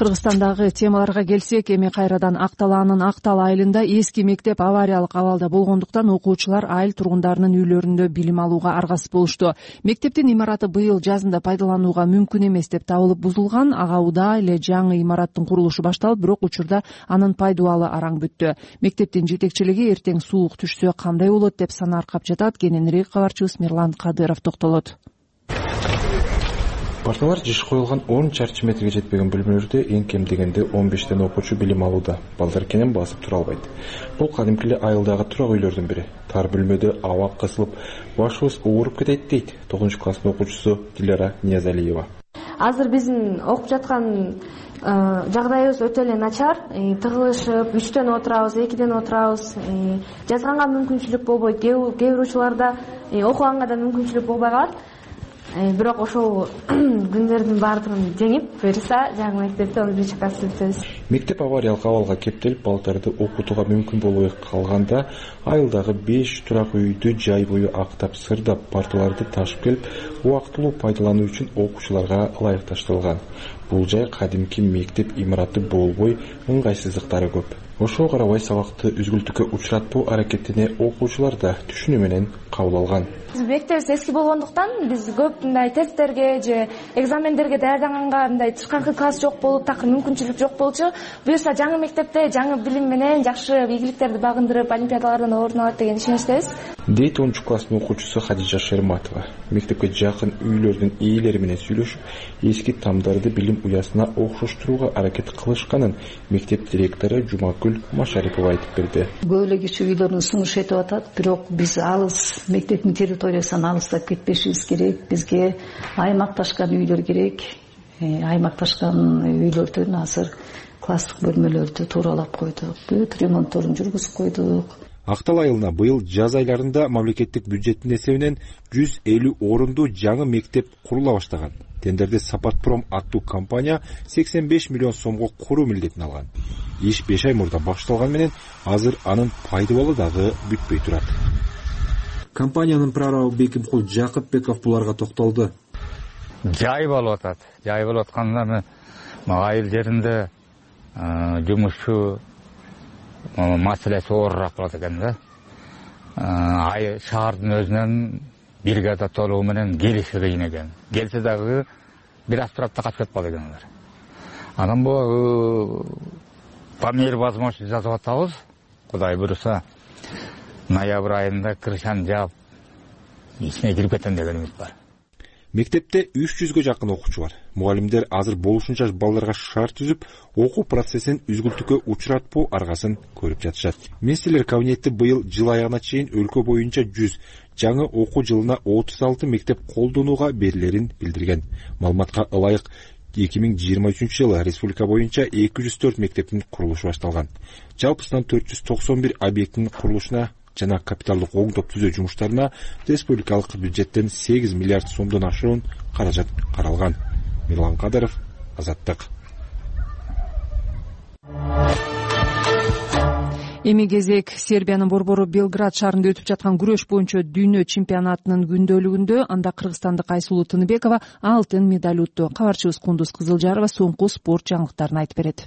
Кыргызстандагы темаларга келсек, эми кайрадан Ак Талаанын Ак Тала айылында эски мектеп авариялык абалда болгондуктан окуучулар айыл тургундарынын үйлөрүндө билим алууга аргасыз болушту. Мектептин имараты быйыл жазында пайдаланууга мүмкүн эмес деп табылып бузулган. Ага удаа эле жаңы имараттын курулушу башталып, бирок учурда анын пайдубалы араң бүттү. Мектептин жетекчилиги эртең суук түшсө кандай болот деп санааркап жатат. Кененирээк кабарчыбыз Мирлан Кадыров токтолот. Парталар жиш коюлган он чарчы метрге жетпеген бөлмөлөрдө эң кем дегенде он бештен окуучу билим алууда. Балдар кенен басып тура албайт. Бул кадимки эле айылдагы турак үйлөрдүн бири. Тар бөлмөдө аба кысылып, башыбыз ооруп кетет дейт тогузунчу класстын окуучусу Диляра Ниязалиева. Азыр биздин окуп жаткан жагдайыбыз өтө эле начар. Тыгылышып, үчтөн отурабыз, экиден отурабыз. Жазганга мүмкүнчүлүк болбойт. Кээ бир учурларда окуганга да мүмкүнчүлүк болбой калат. Бирок ошол күндөрдүн баардыгын жеңип, буюрса жаңы мектепте он биринчи класс бүтөбүз. Мектеп авариялык абалга кептелип, балдарды окутууга мүмкүн болбой калганда, айылдагы беш турак үйдү жай бою актап, сырдап, парталарды ташып келип, убактылуу пайдалануу үчүн окуучуларга ылайыкташтырылган. Бул жай кадимки мектеп имараты болбой, ыңгайсыздыктары көп. Ошого карабай сабакты үзгүлтүккө учуратпоо аракетине окуучулар да түшүнүү менен кабыл алган. Мектебибиз эски болгондуктан биз көп мындай тесттерге же экзамендерге даярданганга мындай тышкаркы класс жок болуп, такыр мүмкүнчүлүк жок болчу. Буюрса жаңы мектепте жаңы билим менен жакшы ийгиликтерди багындырып, олимпиадалардан орун алат деген ишеничтебиз. Дейт онунчу класстын окуучусу Хадижа Шерматова. Мектепке жакын үйлөрдүн ээлери менен сүйлөшүп, эски тамдарды билим уясына окшоштурууга аракет кылышканын мектеп директору Жумакүл Машарипова айтып берди. Көп эле киши үйлөрүн сунуш этип атат, бирок биз алыс мектептин территориясынан алыстап кетпешибиз керек. Бизге аймакташкан үйлөр керек. Аймакташкан үйлөрдөн азыр класстык бөлмөлөрдү тууралап койдук. Бүт ремонтторун жүргүзүп койдук. Ак Тала айылына быйыл жаз айларында мамлекеттик бюджеттин эсебинен жүз элүү орунду жаңы мектеп курула баштаган. Тендерде Сапатпром аттуу компания сексен беш миллион сомго куруу милдетин алган. Иш беш ай мурда башталган менен азыр анын пайдубалы дагы бүтпөй турат. Компаниянын прорабы Бекимкул Жакыпбеков буларга токтолду. Жай болуп атат. Жай болуп атканда айыл жеринде жумушчу маселеси оорураак болот экен да. Ай шаардын өзүнөн бригада толугу менен келиши кыйын экен. Келсе дагы бир аз турат да качып кетпайт экен алар. Анан бул по мере возможности жазып атабыз. Кудай буюрса ноябрь айында крышаны жаап ичине кирип кетем дегенибиз бар. Мектепте үч жүзгө жакын окуучу бар. Мугалимдер азыр болушунча балдарга шарт түзүп, окуу процессин үзгүлтүккө учуратпоо аргасын көрүп жатышат. Министрлер кабинети быйыл жыл аягына чейин өлкө боюнча жүз, жаңы окуу жылына отуз алты мектеп колдонууга берилерин билдирген. Маалыматка ылайык эки миң жыйырма үчүнчү жылы республика боюнча эки жүз төрт мектептин курулушу башталган. Жалпысынан төрт жүз токсон бир объекттин курулушуна жана капиталдык оңдоп түзөө жумуштарына республикалык бюджеттен сегиз миллиард сомдон ашуун каражат каралган. Мирлан Кадыров, Азаттык. Эми кезек Сербиянын борбору Белград шаарында өтүп жаткан күрөш боюнча дүйнө чемпионатынын күндөлүгүндө анда кыргызстандык Айсулуу Тыныбекова алтын медаль утту. Кабарчыбыз Кундуз Кызылжарова соңку спорт жаңылыктарын айтып берет.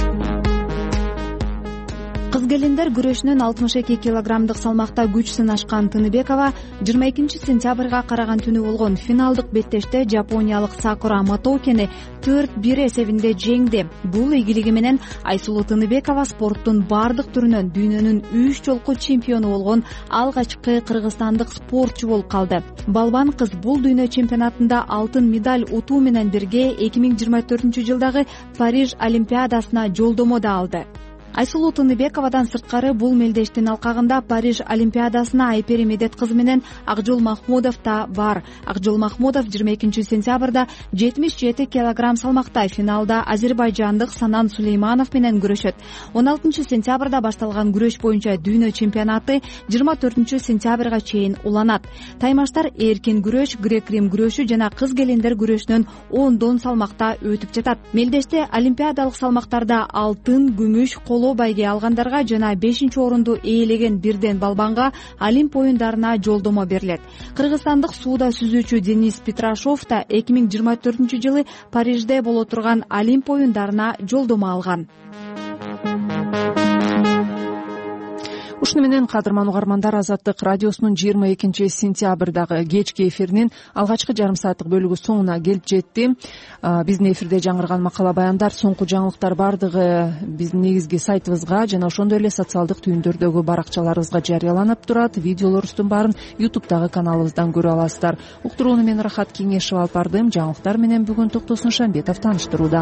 Кыз келиндер күрөшүнөн алтымыш эки килограммдык салмакта күч сынашкан Тыныбекова жыйырма экинчи сентябрга караган түнү болгон финалдык беттеште жапониялык Сакура Матоукени төрт бир эсебинде жеңди. Бул ийгилиги менен Айсулуу Тыныбекова спорттун бардык түрүнөн дүйнөнүн үч жолку чемпиону болгон алгачкы кыргызстандык спортчу болуп калды. Балбан кыз бул дүйнө чемпионатында алтын медаль утуу менен бирге эки миң жыйырма төртүнчү жылдагы Париж олимпиадасына жолдомо да алды. Айсулуу Тыныбековадан сырткары бул мелдештин алкагында Париж олимпиадасына Айпери Медет кызы менен Акжол Махмудов да бар. Акжол Махмудов жыйырма экинчи сентябрда жетимиш жети килограмм салмакта финалда азербайжандык Санан Сулейманов менен күрөшөт. он алтынчы сентябрда башталган күрөш боюнча дүйнө чемпионаты жыйырма төртүнчү сентябрга чейин уланат. Таймаштар эркин күрөш, грек-рим күрөшү жана кыз келиндер күрөшүнөн ондон салмакта өтүп жатат. Мелдеште олимпиадалык салмактарда алтын, күмүш, колоо байге алгандарга жана бешинчи орунду ээлеген бирден балбанга Олимп оюндарына жолдомо берилет. Кыргызстандык сууда сүзүүчү Денис Петрашов да эки миң жыйырма төртүнчү жылы Парижде боло турган Олимп оюндарына жолдомо алган. Ушуну менен кадырман угармандар, Азаттык радиосунун жыйырма экинчи сентябрдагы кечки эфиринин алгачкы жарым сааттык бөлүгү соңуна келип жетти. Биздин эфирде жаңырган макала баяндар, соңку жаңылыктар бардыгы биздин негизги сайтыбызга жана ошондой эле социалдык түйүндөрдөгү баракчаларыбызга жарыяланып турат. Видеолорубуздун баарын ютубтагы каналыбыздан көрө аласыздар. Уктурууну мен Рахат Кеңешева алып бардым. Жаңылыктар менен бүгүн Токтосун Шамбетов тааныштырууда.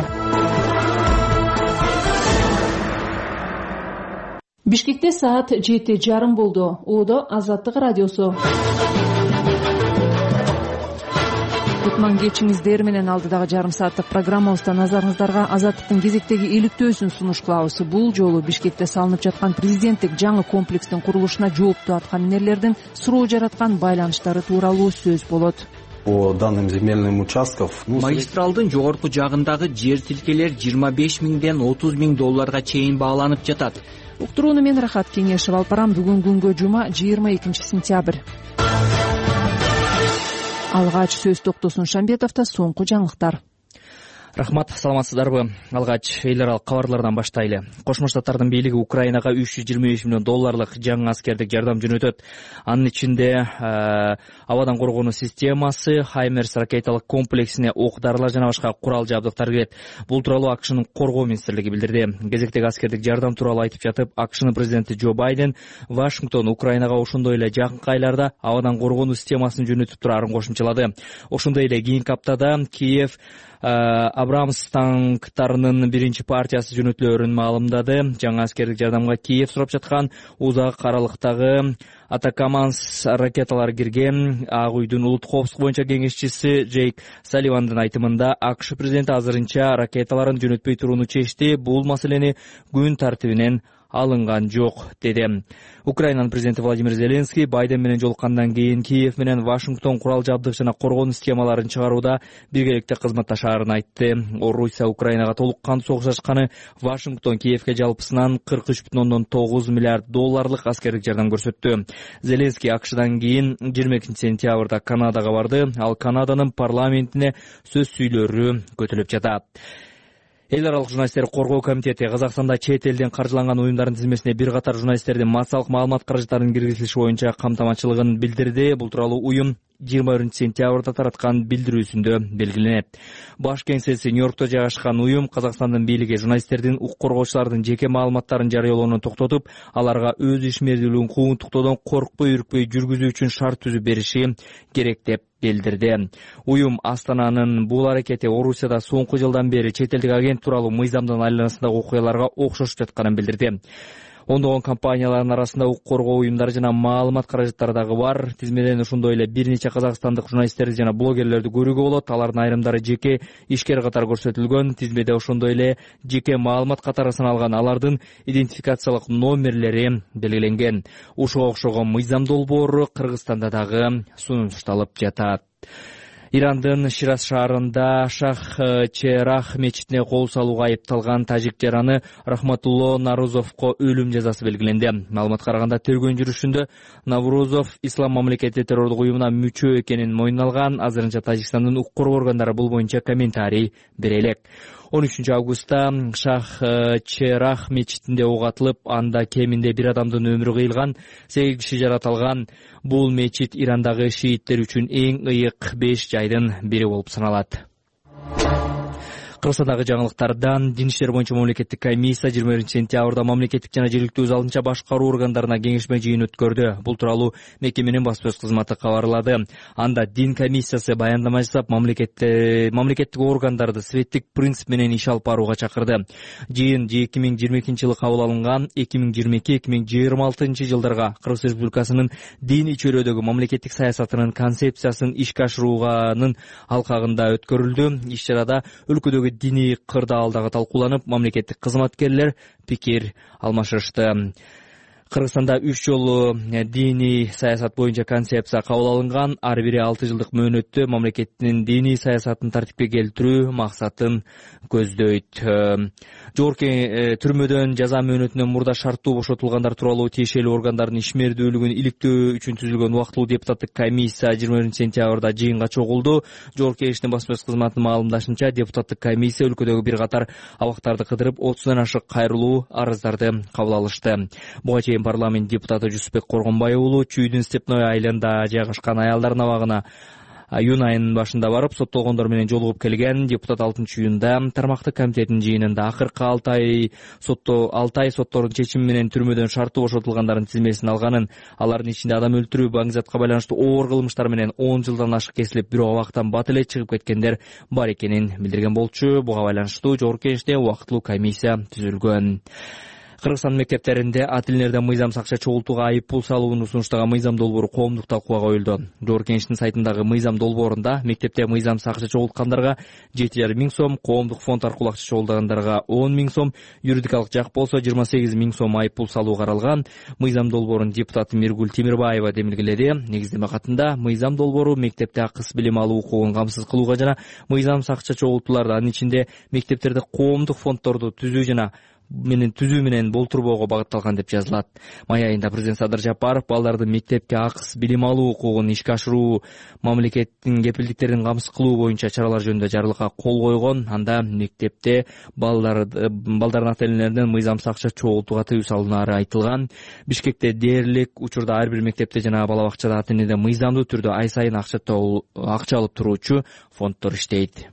Бишкекте саат жети жарым болду. Оодо Азаттык радиосу. Кутман кечиңиздер менен алдыдагы жарым сааттык программабызда назарыңыздарга Азаттыктын кезектеги иликтөөсүн сунуш кылабыз. Бул жолу Бишкекте салынып жаткан президенттик жаңы комплекстин курулушуна жооптуу аткаминерлердин суроо жараткан байланыштары тууралуу сөз болот. По данным земельным участков. Магистралдын жогорку жагындагы жер тилкелер жыйырма беш миңден отуз миң долларга чейин бааланып жатат. Уктурууну мен Рахат Кеңешева алып барам. Бүгүн күнгө жума жыйырма экинчи сентябрь. Алгач сөз Токтосун Шамбетовдо, соңку жаңылыктар. Рахмат, саламатсыздарбы? Алгач эл аралык кабарлардан баштайлы. Кошмо Штаттардын бийлиги Украинага үч жүз жыйырма беш миллион долларлык жаңы аскердик жардам жөнөтөт. Анын ичинде абадан коргонуу системасы, Хаймерс ракеталык комплексине ок-дарылар жана башка курал жабдыктар кирет. Бул тууралуу АКШнын коргоо министрлиги билдирди. Кезектеги аскердик жардам тууралуу айтып жатып, АКШнын президенти Джо Байден Вашингтон Украинага ошондой эле жакынкы айларда абадан коргонуу системасын жөнөтүп турарын кошумчалады. Ошондой эле кийинки аптада Киев Абрамс танктарынын биринчи партиясы жөнөтүлөөрүн маалымдады. Жаңы аскердик жардамга Киев сурап жаткан узак аралыктагы Атакаманс ракеталар кирген. Ак үйдүн улут коопсуздук боюнча кеңешчиси Джейк Салливандын айтымында АКШ президенти азырынча ракеталарын жөнөтпөй турууну чечти. Бул маселени күн тартибинен алынган жок, деди. Украинанын президенти Владимир Зеленский Байден менен жолуккандан кийин Киев менен Вашингтон курал жабдык жана коргонуу системаларын чыгарууда биргеликте кызматташаарын айтты. Орусия Украинага толук кандуу согуш ачканы Вашингтон Киевке жалпысынан кырк үч бүтүн ондон тогуз миллиард долларлык аскердик жардам көрсөттү. Зеленский АКШдан кийин жыйырма экинчи сентябрда Канадага барды. Ал Канаданын парламентине сөз сүйлөрү көтөлүп жатат. Эл аралык журналисттерди коргоо комитети Казакстанда чет элден каржыланган уюмдардын тизмесине бир катар журналисттердин массалык маалымат каражаттарынын киргизилиши боюнча камтамачылыгын билдирди. Бул тууралуу уюм жыйырма биринчи сентябрда тараткан билдирүүсүндө белгиленет. Баш кеңсеси Нью-Йоркто жайгашкан уюм Казакстандын бийлиги журналисттердин, укук коргоочулардын жеке маалыматтарын жарыялоону токтотуп, аларга өз ишмердүүлүгүн куугунтуктоодон коркпой, үркпөй жүргүзүү үчүн шарт түзүп бериши керек деп билдирди. Уюм Астананын бул аракети Орусияда соңку жылдан бери чет элдик агент тууралуу мыйзамдын айланасындагы окуяларга окшошуп жатканын билдирди. Ондогон компаниялардын арасында укук коргоо уюмдары жана маалымат каражаттары дагы бар. Тизмеден ошондой эле бир нече казакстандык журналисттерди жана блогерлерди көрүүгө болот. Алардын айрымдары жеке ишкер катары көрсөтүлгөн. Тизмеде ошондой эле жеке маалымат катары саналган алардын идентификациялык номерлери белгиленген. Ушуга окшогон мыйзам долбоору Кыргызстанда дагы сунушталып жатат. Ирандын Шираз шаарында Шах-Черах мечитине кол салууга айыпталган тажик жараны Рахматулло Нарузовго өлүм жазасы белгиленди. Маалыматка караганда тергөө жүрүшүндө Наврузов ислам мамлекети террордук уюмуна мүчө экенин мойнуна алган. Азырынча Тажикстандын укук коргоо органдары бул боюнча комментарий бере элек. он үчүнчү августта Шах-Черах мечитинде ок атылып, анда кеминде бир адамдын өмүрү кыйылган, сегиз киши жаратылган. Бул мечит Ирандагы шииттер үчүн эң ыйык беш жайдын бири болуп саналат. Кыргызстандагы жаңылыктардан Дин иштери боюнча мамлекеттик комиссия жыйырма биринчи сентябрда мамлекеттик жана жергиликтүү өз алдынча башкаруу органдарына кеңешме жыйын өткөрдү. Бул тууралуу мекеменин баспасөз кызматы кабарлады. Анда Дин комиссиясы баяндама жасап, мамлекетте мамлекеттик органдарды светтик принцип менен иш алып барууга чакырды. Жыйын эки миң жыйырма экинчи жылы кабыл алынган эки миң жыйырма эки эки миң жыйырма алтынчы жылдарга Кыргыз Республикасынын дин ичөрөөдөгү мамлекеттик саясатынын концепциясын ишке ашырууганын алкагында өткөрүлдү. Иш-чарада өлкөдөгү диний кырдаалдагы талкууланып, мамлекеттик кызматкерлер пикир алмашышты. Кыргызстанда үч жолу диний саясат боюнча концепция кабыл алынган. Ар бири алты жылдык мөөнөттө мамлекеттин диний саясатын тартипке келтирүү максатын көздөйт. Жогорку түрмөдөн жаза мөөнөтүнөн мурда шарттуу бошотулгандар тууралуу тиешелүү органдардын ишмердүүлүгүн иликтөө үчүн түзүлгөн убактылуу депутаттык комиссия жыйырма биринчи сентябрда жыйынга чогулду. Жогорку Кеңештин басма сөз кызматынын маалымдашынча, депутаттык комиссия өлкөдөгү бир катар абактарды кыдырып, отуздан ашык кайрылуу арыздарды кабыл алышты. Буга чейин парламент депутаты Жусупбек Коргонбай уулу Чүйдүн Степной айылында жайгашкан аялдардын абагына июнь айынын башында барып, соттолгондор менен жолугуп келген. Депутат алтынчы июнда тармактык комитеттин жыйынында акыркы алты ай сотто алты ай соттордун чечими менен түрмөдөн шарттуу бошотулгандардын тизмесин алганын, алардын ичинде адам өлтүрүү, баңгизатка байланыштуу оор кылмыштар менен он жылдан ашык кесилип, бирок абактан бат эле чыгып кеткендер бар экенин билдирген болчу. Буга байланыштуу Жогорку Кеңеште убактылуу комиссия түзүлгөн. Кыргызстан мектептеринде ателлерден мыйзам сакча чогултууга айып пул салууну сунуштаган мыйзам долбоору коомдук талкууга коюлду. Жогорку Кеңештин сайтындагы мыйзам долбоорунда мектепте мыйзам сакча чогулткандарга жети жарым миң сом, коомдук фонд аркылуу акча чогултагандарга он миң сом, юридикалык жак болсо жыйырма сегиз миң сом айып пул салуу каралган. Мыйзам долбоорун депутаты Миргүл Темирбаева демилгеледи. Негиздеме катында мыйзам долбоору мектепте акыс билим алуу укугун камсыз кылууга жана мыйзам сакча чогултууларды, анын ичинде мектептерде коомдук фонддорду түзүү жана менен түзүү менен болтурбоого багытталган деп жазылат. Май айында президент Садыр Жапаров балдардын мектепке акыс билим алуу укугун ишке ашыруу, мамлекеттин кепилдиктерин камсыз кылуу боюнча чаралар жөнүндө жарлыкка кол койгон. Анда мектепте балдарды балдардын ата-энелеринен мыйзам сакча чогултууга тыюу салынары айтылган. Бишкекте дээрлик учурда ар бир мектепте жана бала бакчада ата-энеде мыйзамдуу түрдө ай сайын акча акча алып туруучу фонддор иштейт.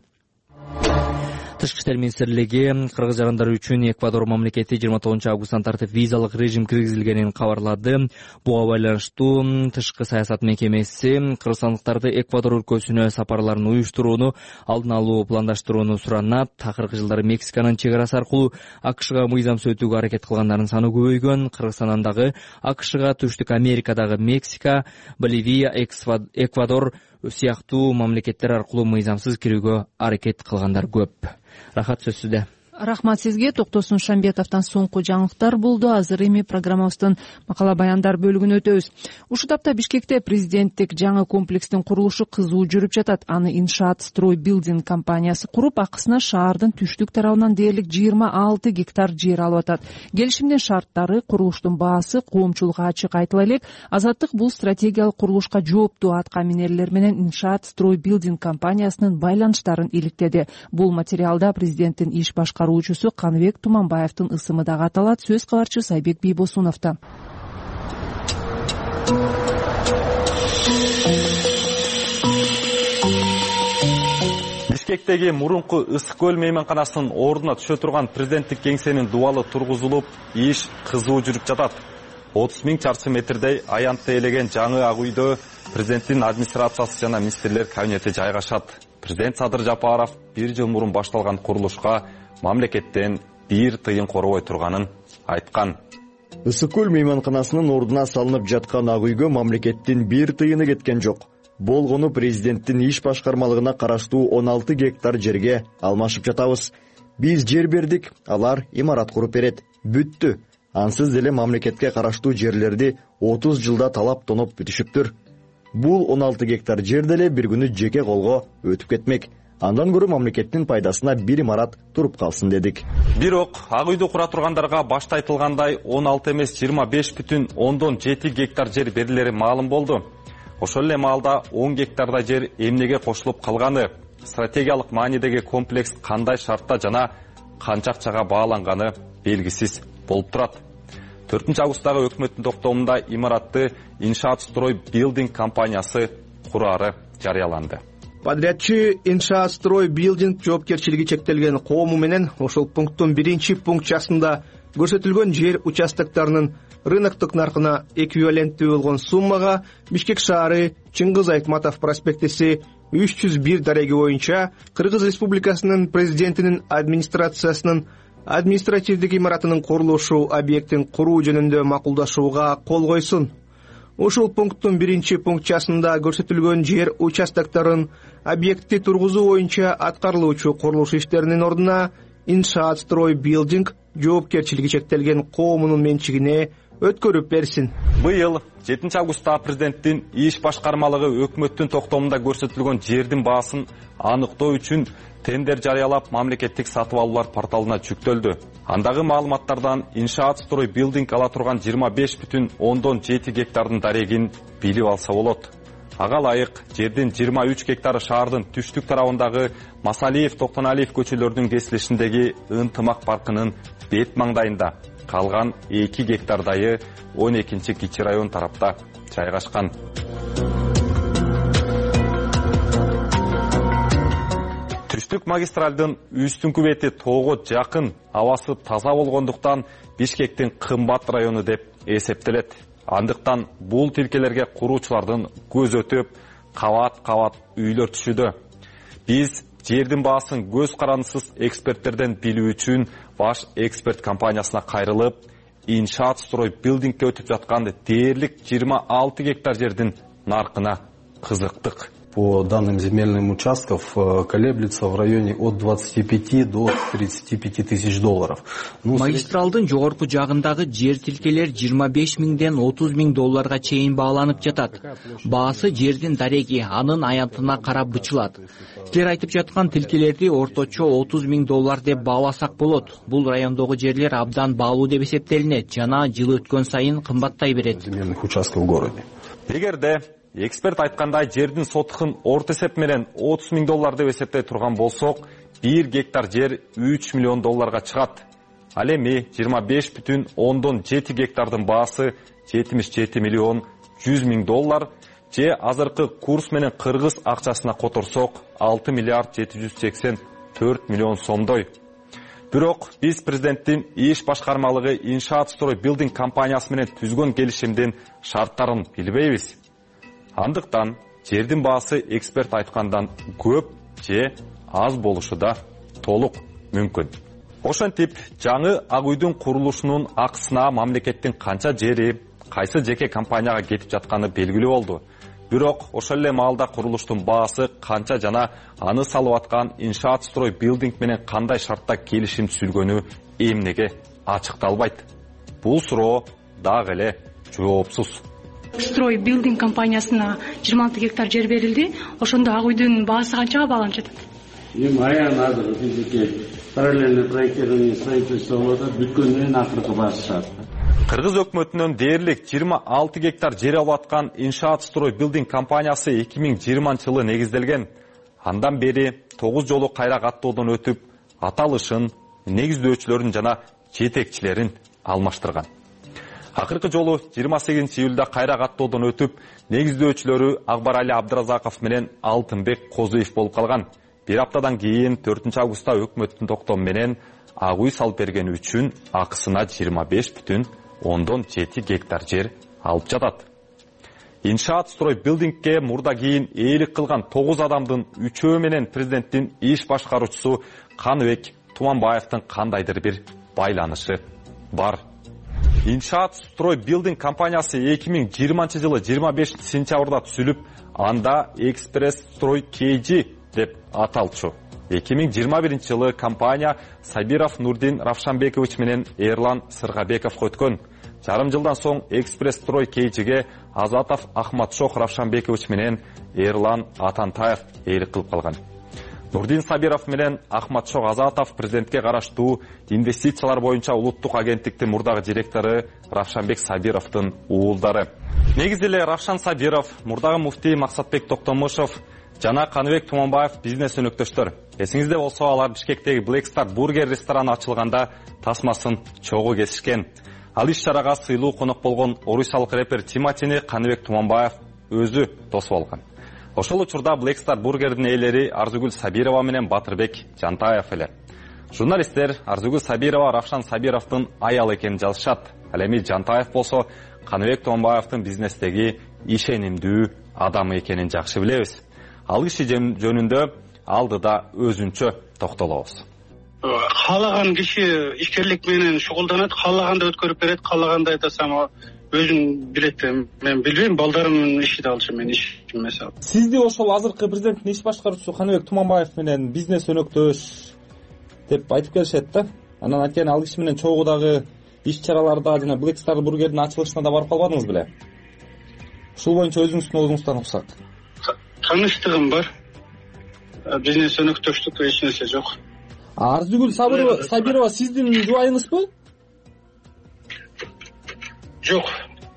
Тышкы иштер министрлиги кыргыз жарандары үчүн Эквадор мамлекети жыйырма тогузунчу августтан тартып визалык режим киргизилгенин кабарлады. Буга байланыштуу тышкы саясат мекемеси кыргызстандыктарды Эквадор өлкөсүнө сапарларын уюштурууну алдын алуу пландаштырууну суранат. Акыркы жылдары Мексиканын чек арасы аркылуу АКШга мыйзам сөтүүгө аракет кылгандардын саны көбөйгөн. Кыргызстандан дагы АКШга, Түштүк Америкадагы Мексика, Боливия, Эквадор сыяктуу мамлекеттер аркылуу мыйзамсыз кирүүгө аракет кылгандар көп. Рахат, сөз сизде. Рахмат сизге. Токтосун Шамбетовдон соңку жаңылыктар болду. Азыр эми программабыздын макала баяндар бөлүгүнө өтөбүз. Ушул тапта Бишкекте президенттик жаңы комплекстин курулушу кызуу жүрүп жатат. Аны Иншаат Строй Билдинг компаниясы куруп, акысына шаардын түштүк тарабынан дээрлик жыйырма алты гектар жер алып атат. Келишимдин шарттары, курулуштун баасы коомчулукка ачык айтыла элек. Азаттык бул стратегиялык курулушка жооптуу атка минерлер менен Иншаат Строй Билдинг компаниясынын байланыштарын иликтеди. Бул материалда президенттин иш башкаруу Каруучусу Каныбек Туманбаевдин ысымы дагы аталат. Сөз кабарчы Сайбек Бийбосуновдо. Бишкектеги мурунку Ысык көл мейманканасынын ордуна түшө турган президенттик кеңсенин дубалы тургузулуп, иш кызуу жүрүп жатат. отуз миң чарчы метрдей аянтты ээлеген жаңы ак үйдө президенттин администрациясы жана министрлер кабинети жайгашат. Президент Садыр Жапаров бир жыл мурун башталган курулушка мамлекеттен бир тыйын коробой турганын айткан. Ысык көл мейманканасынын ордуна салынып жаткан ак үйгө мамлекеттин бир тыйыны кеткен жок. Болгону президенттин иш башкармалыгына караштуу он алты гектар жерге алмашып жатабыз. Биз жер бердик, алар имарат куруп берет. Бүттү. Ансыз деле мамлекетке караштуу жерлерди отуз жылда талап тоноп бүтүшүптүр. Бул он алты гектар жер деле бир күнү жеке колго өтүп кетмек. Андан көрө мамлекеттин пайдасына бир имарат туруп калсын дедик. Бирок ак үйдү кура тургандарга башта айтылгандай он алты эмес жыйырма беш бүтүн ондон жети гектар жер берилери маалым болду. Ошол эле маалда он гектарда жер эмнеге кошулуп калганы, стратегиялык маанидеги комплекс кандай шартта жана канча акчага бааланганы белгисиз болуп турат. төртүнчү августтагы өкмөттүн токтомунда имаратты Иншаат Строй Билдинг компаниясы курары жарыяланды. Подрядчы Иншаат Строй Билдинг жоопкерчилиги чектелген коому менен ошол пункттун биринчи пунктчасында көрсөтүлгөн жер участоктарынын рыноктук наркына эквиваленттүү болгон суммага Бишкек шаары Чыңгыз Айтматов проспектиси үч жүз бир дареги боюнча Кыргыз Республикасынын президентинин администрациясынын административдик имаратынын курулушу объектин куруу жөнүндө макулдашууга кол койсун. Ушул пункттун биринчи пунктчасында көрсөтүлгөн жер участокторун объектти тургузуу боюнча аткарылуучу курулуш иштеринин ордуна Иншаат Строй Билдинг жоопкерчилиги чектелген коомунун менчигине өткөрүп берсин. Быйыл жетинчи августта президенттин иш башкармалыгы өкмөттүн токтомунда көрсөтүлгөн жердин баасын аныктоо үчүн тендер жарыялап мамлекеттик сатып алуулар порталына жүктөлдү. Андагы маалыматтардан иншаат строй билдинг ала турган жыйырма беш бүтүн ондон жети гектардын дарегин билип алса болот. Ага ылайык жердин жыйырма үч гектары шаардын түштүк тарабындагы Масалиев, Токтоналиев көчөлөрүнүн кесилишиндеги Ынтымак паркынын бет маңдайында, калган эки гектардайы он экинчи кичи район тарапта жайгашкан. Түштүк магистралдын үстүңкү бети тоого жакын, абасы таза болгондуктан Бишкектин кымбат району деп эсептелет. Андыктан бул тилкелерге куруучулардын көз өтүп, кабат-кабат үйлөр түшүүдө. Биз жердин баасын көз карандысыз эксперттерден билүү үчүн баш эксперт компаниясына кайрылып, иншаат строй билдингке өтүп жаткан дээрлик жыйырма алты гектар жердин наркына кызыктык. По данным земельным участков колеблется в районе от двадцати пяти до тридцати пяти тысяч долларов. Магистралдын жогорку жагындагы жер тилкелер жыйырма беш миңден отуз миң долларга чейин бааланып жатат. Баасы жердин дареги, анын аянтына карап бычылат. Силер айтып жаткан тилкелерди орточо отуз миң доллар деп бааласак болот. Бул райондогу жерлер абдан баалуу деп эсептелинет жана жыл өткөн сайын кымбаттай берет. Земельных участков в городе. Эгерде эксперт айткандай жердин сотухун орто эсеп менен отуз миң доллар деп эсептей турган болсок, бир гектар жер үч миллион долларга чыгат. Ал эми жыйырма беш бүтүн ондон жети гектардын баасы жетимиш жети миллион жүз миң доллар, же азыркы курс менен кыргыз акчасына которсок алты миллиард жети жүз сексен төрт миллион сомдой. Бирок биз президенттин иш башкармалыгы иншаат строй билдинг компаниясы менен түзгөн келишимдин шарттарын билбейбиз. Андыктан жердин баасы эксперт айткандан көп же аз болушу да толук мүмкүн. Ошентип, жаңы Ак үйдүн курулушунун акысына мамлекеттин канча жери, кайсы жеке компанияга кетип жатканы белгилүү болду. Бирок ошол эле маалда курулуштун баасы канча жана аны салып аткан иншаат строй билдинг менен кандай шартта келишим түзүлгөнү эмнеге ачыкталбайт. Бул суроо дагы эле жоопсуз. Строй билдинг компаниясына жыйырма алты гектар жер берилди. Ошондо Ак үйдүн баасы канчага бааланып жатат? Эми аян азыр бизге параллельный проектирование строительства болот, бүткөндөн акыркы баасы чыгат. Кыргыз өкмөтүнөн дээрлик жыйырма алты гектар жер алып аткан иншаат строй билдинг компаниясы эки миң жыйырманчы жылы негизделген. Андан бери тогуз жолу кайра каттоодон өтүп, аталышын, негиздөөчүлөрүн жана жетекчилерин алмаштырган. Акыркы жолу жыйырма сегизинчи июлда кайра каттоодон өтүп, негиздөөчүлөрү Акбарали Абдыразаков менен Алтынбек Козуев болуп калган. Бир аптадан кийин төртүнчү августта өкмөттүн токтому менен Ак үй салып бергени үчүн акысына жыйырма беш бүтүн ондон жети гектар жер алып жатат. Иншаат строй билдингке мурда кийин ээлик кылган тогуз адамдын үчөө менен президенттин иш башкаруучусу Каныбек Туманбаевдин кандайдыр бир байланышы бар. Иншаат строй билдинг компаниясы эки миң жыйырманчы жылы жыйырма бешинчи сентябрда түзүлүп, анда экспресс строй кей джи деп аталчу. эки миң жыйырма биринчи жылы компания Сабиров Нурдин Равшанбекович менен Эрлан Сыргабековго өткөн. Жарым жылдан соң экспресс строй кей джиге Азатов Ахматшох Равшанбекович менен Эрлан Атантаев ээлик кылып калган. Нурдин Сабиров менен Ахматшох Азатов президентке караштуу инвестициялар боюнча улуттук агенттиктин мурдагы директору Равшанбек Сабировдун уулдары. Негизи эле Равшан Сабиров, мурдагы муфтий Максатбек Токтомушов жана Каныбек Туманбаев бизнес өнөктөштөр. Эсиңизде болсо, алар Бишкектеги Black Star бургер рестораны ачылганда тасмасын чогуу кесишкен. Ал иш-чарага сыйлуу конок болгон орусиялык рэпер Тиматини Каныбек Туманбаев өзү тосуп алган. Ошол учурда Black Star бургердин ээлери Арзугүл Сабирова менен Батырбек Жантаев эле. Журналисттер Арзугүл Сабирова Равшан Сабировдун аялы экенин жазышат. Ал эми Жантаев болсо Каныбек Туманбаевдин бизнестеги ишенимдүү адамы экенин жакшы билебиз. Ал киши жөнүндө алдыда өзүнчө токтолобуз. Каалаган киши ишкерлик менен шугулданат, каалаганда өткөрүп берет, каалаганда айтасам өзүң билет. Мен билбейм, балдарымдын иши да алчу, мен иш эмес. Сизди ошол азыркы президенттин иш башкаруучусу Каныбек Туманбаев менен бизнес өнөктөш деп айтып келишет да. Анан анткени ал киши менен чогуу дагы иш чараларда жана Black Star Burger'дин ачылышына да барып калбадыңыз беле? Ушул боюнча өзүңүздүн оозуңуздан уксак. Таныштыгым бар. Бизнес өнөктөштүк эч нерсе жок. Арзугүл Сабирова сиздин жубайыңызбы? Жок.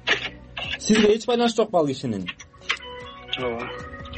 Сизге эч байланышы жок ал кишинин? Ооба.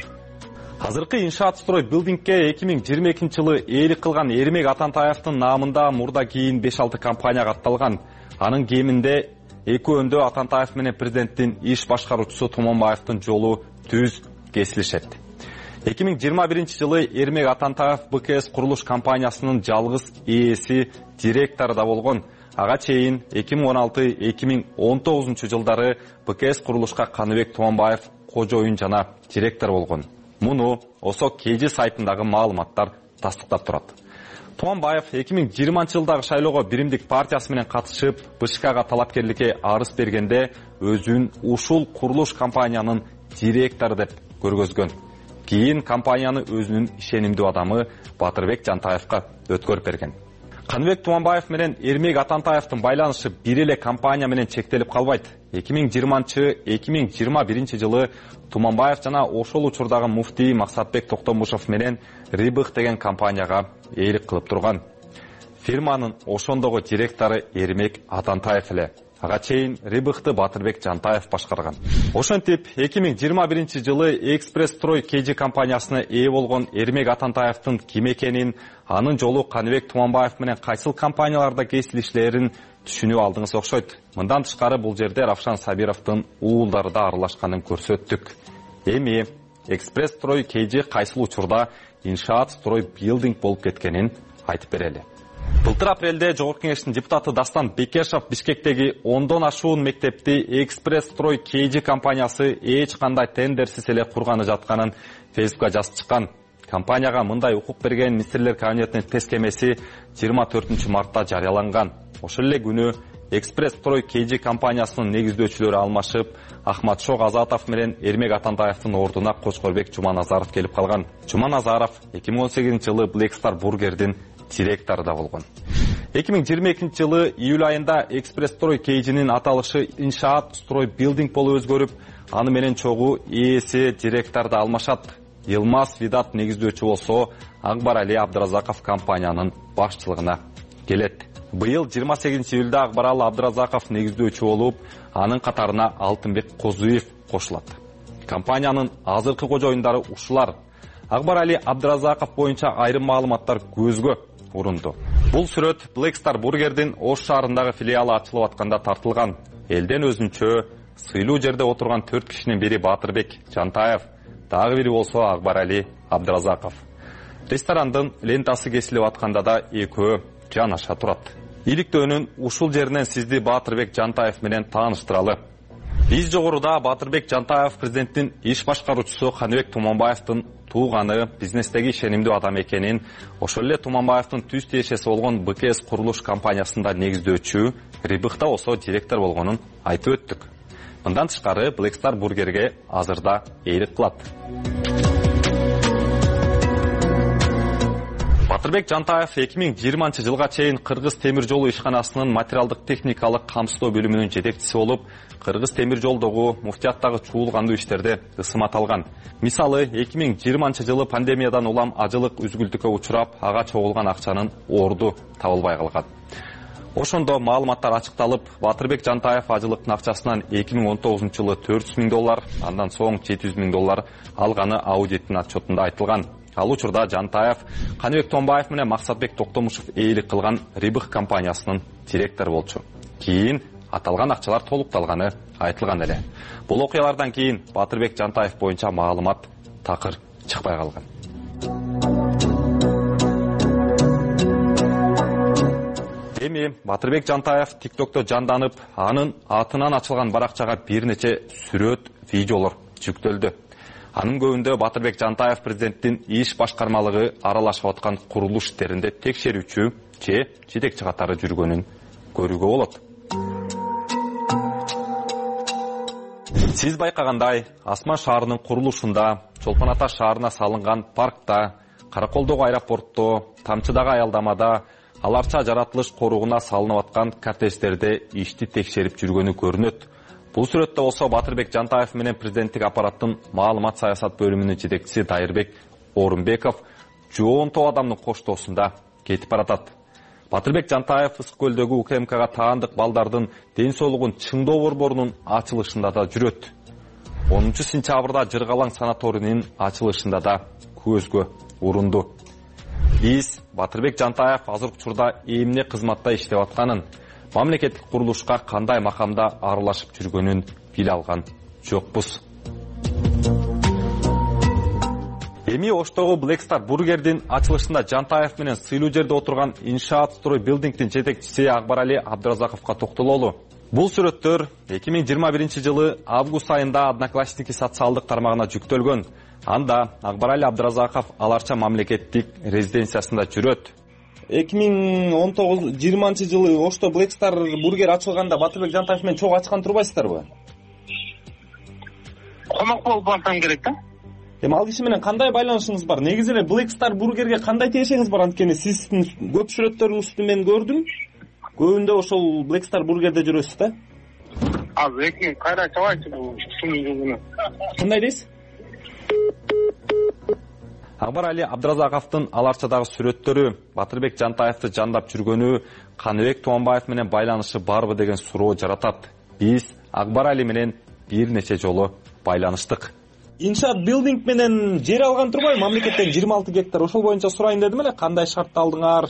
Азыркы иншаат строй билдингке эки миң жыйырма экинчи жылы ээлик кылган Эрмек Атантаевдин наамында мурда кийин беш алты компания катталган. Анын кеминде экөөндө Атантаев менен президенттин иш башкаруучусу Туманбаевдин жолу түз кесилишет. эки миң жыйырма биринчи жылы Эрмек Атантаев БКС курулуш компаниясынын жалгыз ээси директору да болгон. Ага чейин эки миң он алты эки миң он тогузунчу жылдары БКС курулушка Каныбек Туманбаев кожоюн жана директор болгон. Муну Осо Кежи сайтындагы маалыматтар тастыктап турат. Туманбаев эки миң жыйырманчы жылдагы шайлоого Биримдик партиясы менен катышып, БШКга талапкерликке арыз бергенде өзүн ушул курулуш компаниянын директору деп көргөзгөн. Кийин компанияны өзүнүн ишенимдүү адамы Батырбек Жантаевга өткөрүп берген. Каныбек Туманбаев менен Эрмек Атантаевдин байланышы бир эле компания менен чектелип калбайт. эки миң жыйырманчы эки миң жыйырма биринчи жылы Туманбаев жана ошол учурдагы муфтий Максатбек Токтомушев менен Рибых деген компанияга ээлик кылып турган. Фирманын ошондогу директору Эрмек Атантаев эле. Ага чейин Рибыхты Батырбек Жантаев башкарган. Ошентип эки миң жыйырма биринчи жылы Экспресс Строй Кежи компаниясына ээ болгон Эрмек Атантаевдин ким экенин, анын жолу Каныбек Туманбаев менен кайсыл компанияларда кесилишлерин түшүнүп алдыңыз окшойт. Мындан тышкары бул жерде Равшан Сабировдун уулдары да аралашканын көрсөттүк. Эми Экспресс Строй Кежи кайсыл учурда иншаат строй билдинг болуп кеткенин айтып берели. Былтыр апрелде Жогорку Кеңештин депутаты Дастан Бекешов Бишкектеги ондон ашуун мектепти Экспресс Строй Кежи компаниясы эч кандай тендерсиз эле курганы жатканын Фейсбукка жазып чыккан. Компанияга мындай укук берген министрлер кабинетинин тескемеси жыйырма төртүнчү мартта жарыяланган. Ошол эле күнү Экспресс Строй Кежи компаниясынын негиздөөчүлөрү алмашып, Ахматшок Азатов менен Эрмек Атантаевдин ордуна Кочкорбек Жуманазаров келип калган. Жуманазаров эки миң он сегизинчи жылы Black Star Burger'дин директору да болгон. эки миң жыйырма экинчи жылы июль айында Экспресс Строй Кежинин аталышы иншаат строй билдинг болуп өзгөрүп, аны менен чогуу ээси директор да алмашат. Йылмаз Видат негиздөөчү болсо, Акбарали Абдыразаков компаниянын башчылыгына келет. Быйыл жыйырма сегизинчи июлда Акбарали Абдыразаков негиздөөчү болуп, анын катарына Алтынбек Козуев кошулат. Компаниянын азыркы кожоюндары ушулар. Акбарали Абдыразаков боюнча айрым маалыматтар көзгө урунду. Бул сүрөт Black Star Burger'дин Ош шаарындагы филиалы ачылып атканда тартылган. Элден өзүнчө сыйлуу жерде отурган төрт кишинин бири Батырбек Жантаев, дагы бири болсо Акбарали Абдыразаков. Ресторандын лентасы кесилип атканда да экөө жанаша турат. Иликтөөнүн ушул жеринен сизди Батырбек Жантаев менен тааныштыралы. Биз жогоруда Батырбек Жантаев президенттин иш башкаруучусу Каныбек Туманбаевдин тууганы, бизнестеги ишенимдүү адам экенин, ошол эле Туманбаевдин түз тиешеси болгон БКС курулуш компаниясында негиздөөчү, Рибыхта болсо директор болгонун айтып өттүк. Мындан тышкары Black Star Burger'ге азырда ээлик кылат. Батырбек Жантаев эки миң жыйырманчы жылга чейин Кыргыз темир жолу ишканасынын материалдык техникалык камсыздоо бөлүмүнүн жетекчиси болуп, Кыргыз темир жолдогу муфтияттагы чуулгандуу иштерде ысымат алган. Мисалы, эки миң жыйырманчы жылы пандемиядан улам ажылык үзгүлтүккө учурап, ага чогулган акчанын орду табылбай калган. Ошондо маалыматтар ачыкталып, Батырбек Жантаев ажылыктын акчасынан эки миң он тогузунчу жылы төрт жүз миң доллар, андан соң жети жүз миң доллар алганы аудиттин отчетунда айтылган. Ал учурда Жантаев Каныбек Томбаев менен Максатбек Токтомушев ээлик кылган Рибых компаниясынын директору болчу. Кийин аталган акчалар толукталганы айтылган эле. Бул окуялардан кийин Батырбек Жантаев боюнча маалымат такыр чыкпай калган. Эми Батырбек Жантаев TikTokто жанданып, анын атынан ачылган баракчага бир нече сүрөт, видеолор жүктөлдү. Анын көбүндө Батырбек Жантаев президенттин иш башкармалыгы аралашып аткан курулуш иштеринде текшерүүчү же жетекчи катары жүргөнүн көрүүгө болот. Сиз байкагандай, Асман шаарынын курулушунда, Чолпон Ата шаарына салынган паркта, Караколдогу аэропортто, Тамчыдагы аялдамада, аларча жаратылыш коругуна салынып аткан кортеждерде ишти текшерип жүргөнү көрүнөт. Бул сүрөттө болсо Батырбек Жантаев менен президенттик аппараттын маалымат саясат бөлүмүнүн жетекчиси Дайырбек Орунбеков жоон топ адамдын коштоосунда кетип баратат. Батырбек Жантаев Ысык көлдөгү У К М Кга таандык балдардын ден соолугун чыңдоо борборунун ачылышында да жүрөт. онунчу сентябрда Жыргалаң санаторийинин ачылышында да көзгө урунду. Биз Батырбек Жантаев азыркы учурда эмне кызматта иштеп атканын, мамлекеттик курулушка кандай макамда аралашып жүргөнүн биле алган жокпуз. Эми Оштогу Black Star бургердин ачылышында Жантаев менен сыйлуу жерде отурган Иншаат Строй Билдингдин жетекчиси Акбарали Абдыразаковго токтололу. Бул сүрөттөр эки миң жыйырма биринчи жылы август айында Одноклассники социалдык тармагына жүктөлгөн. Анда Акбарали Абдыразаков аларча мамлекеттик резиденциясында жүрөт. эки миң он тогуз жыйырманчы жылы Ошто Black Star бургер ачылганда Батырбек Жантаев менен чогуу ачкан турбайсыздарбы? Комак болуп барсам керек да. Эми ал киши менен кандай байланышыңыз бар? Негизи эле Black Star бургерге кандай тиешеңиз бар? Анткени сиздин көп сүрөттөрүңүздү мен көрдүм. Көбүндө ошол Black Star бургерде жүрөсүз да? Азыр эки миң кайра чабайчы бул жылы. Кандай дейсиз? Акбарали Абдыразаковдун аларчадагы сүрөттөрү Батырбек Жантаевди жандап жүргөнү Каныбек Туанбаев менен байланышы барбы деген суроо жаратат. Биз Акбарали менен бир нече жолу байланыштык. Иншаат Билдинг менен жер алган турбайбы? Мамлекеттен жыйырма алты гектар. Ошол боюнча сурайын дедим эле, кандай шартты алдыңар?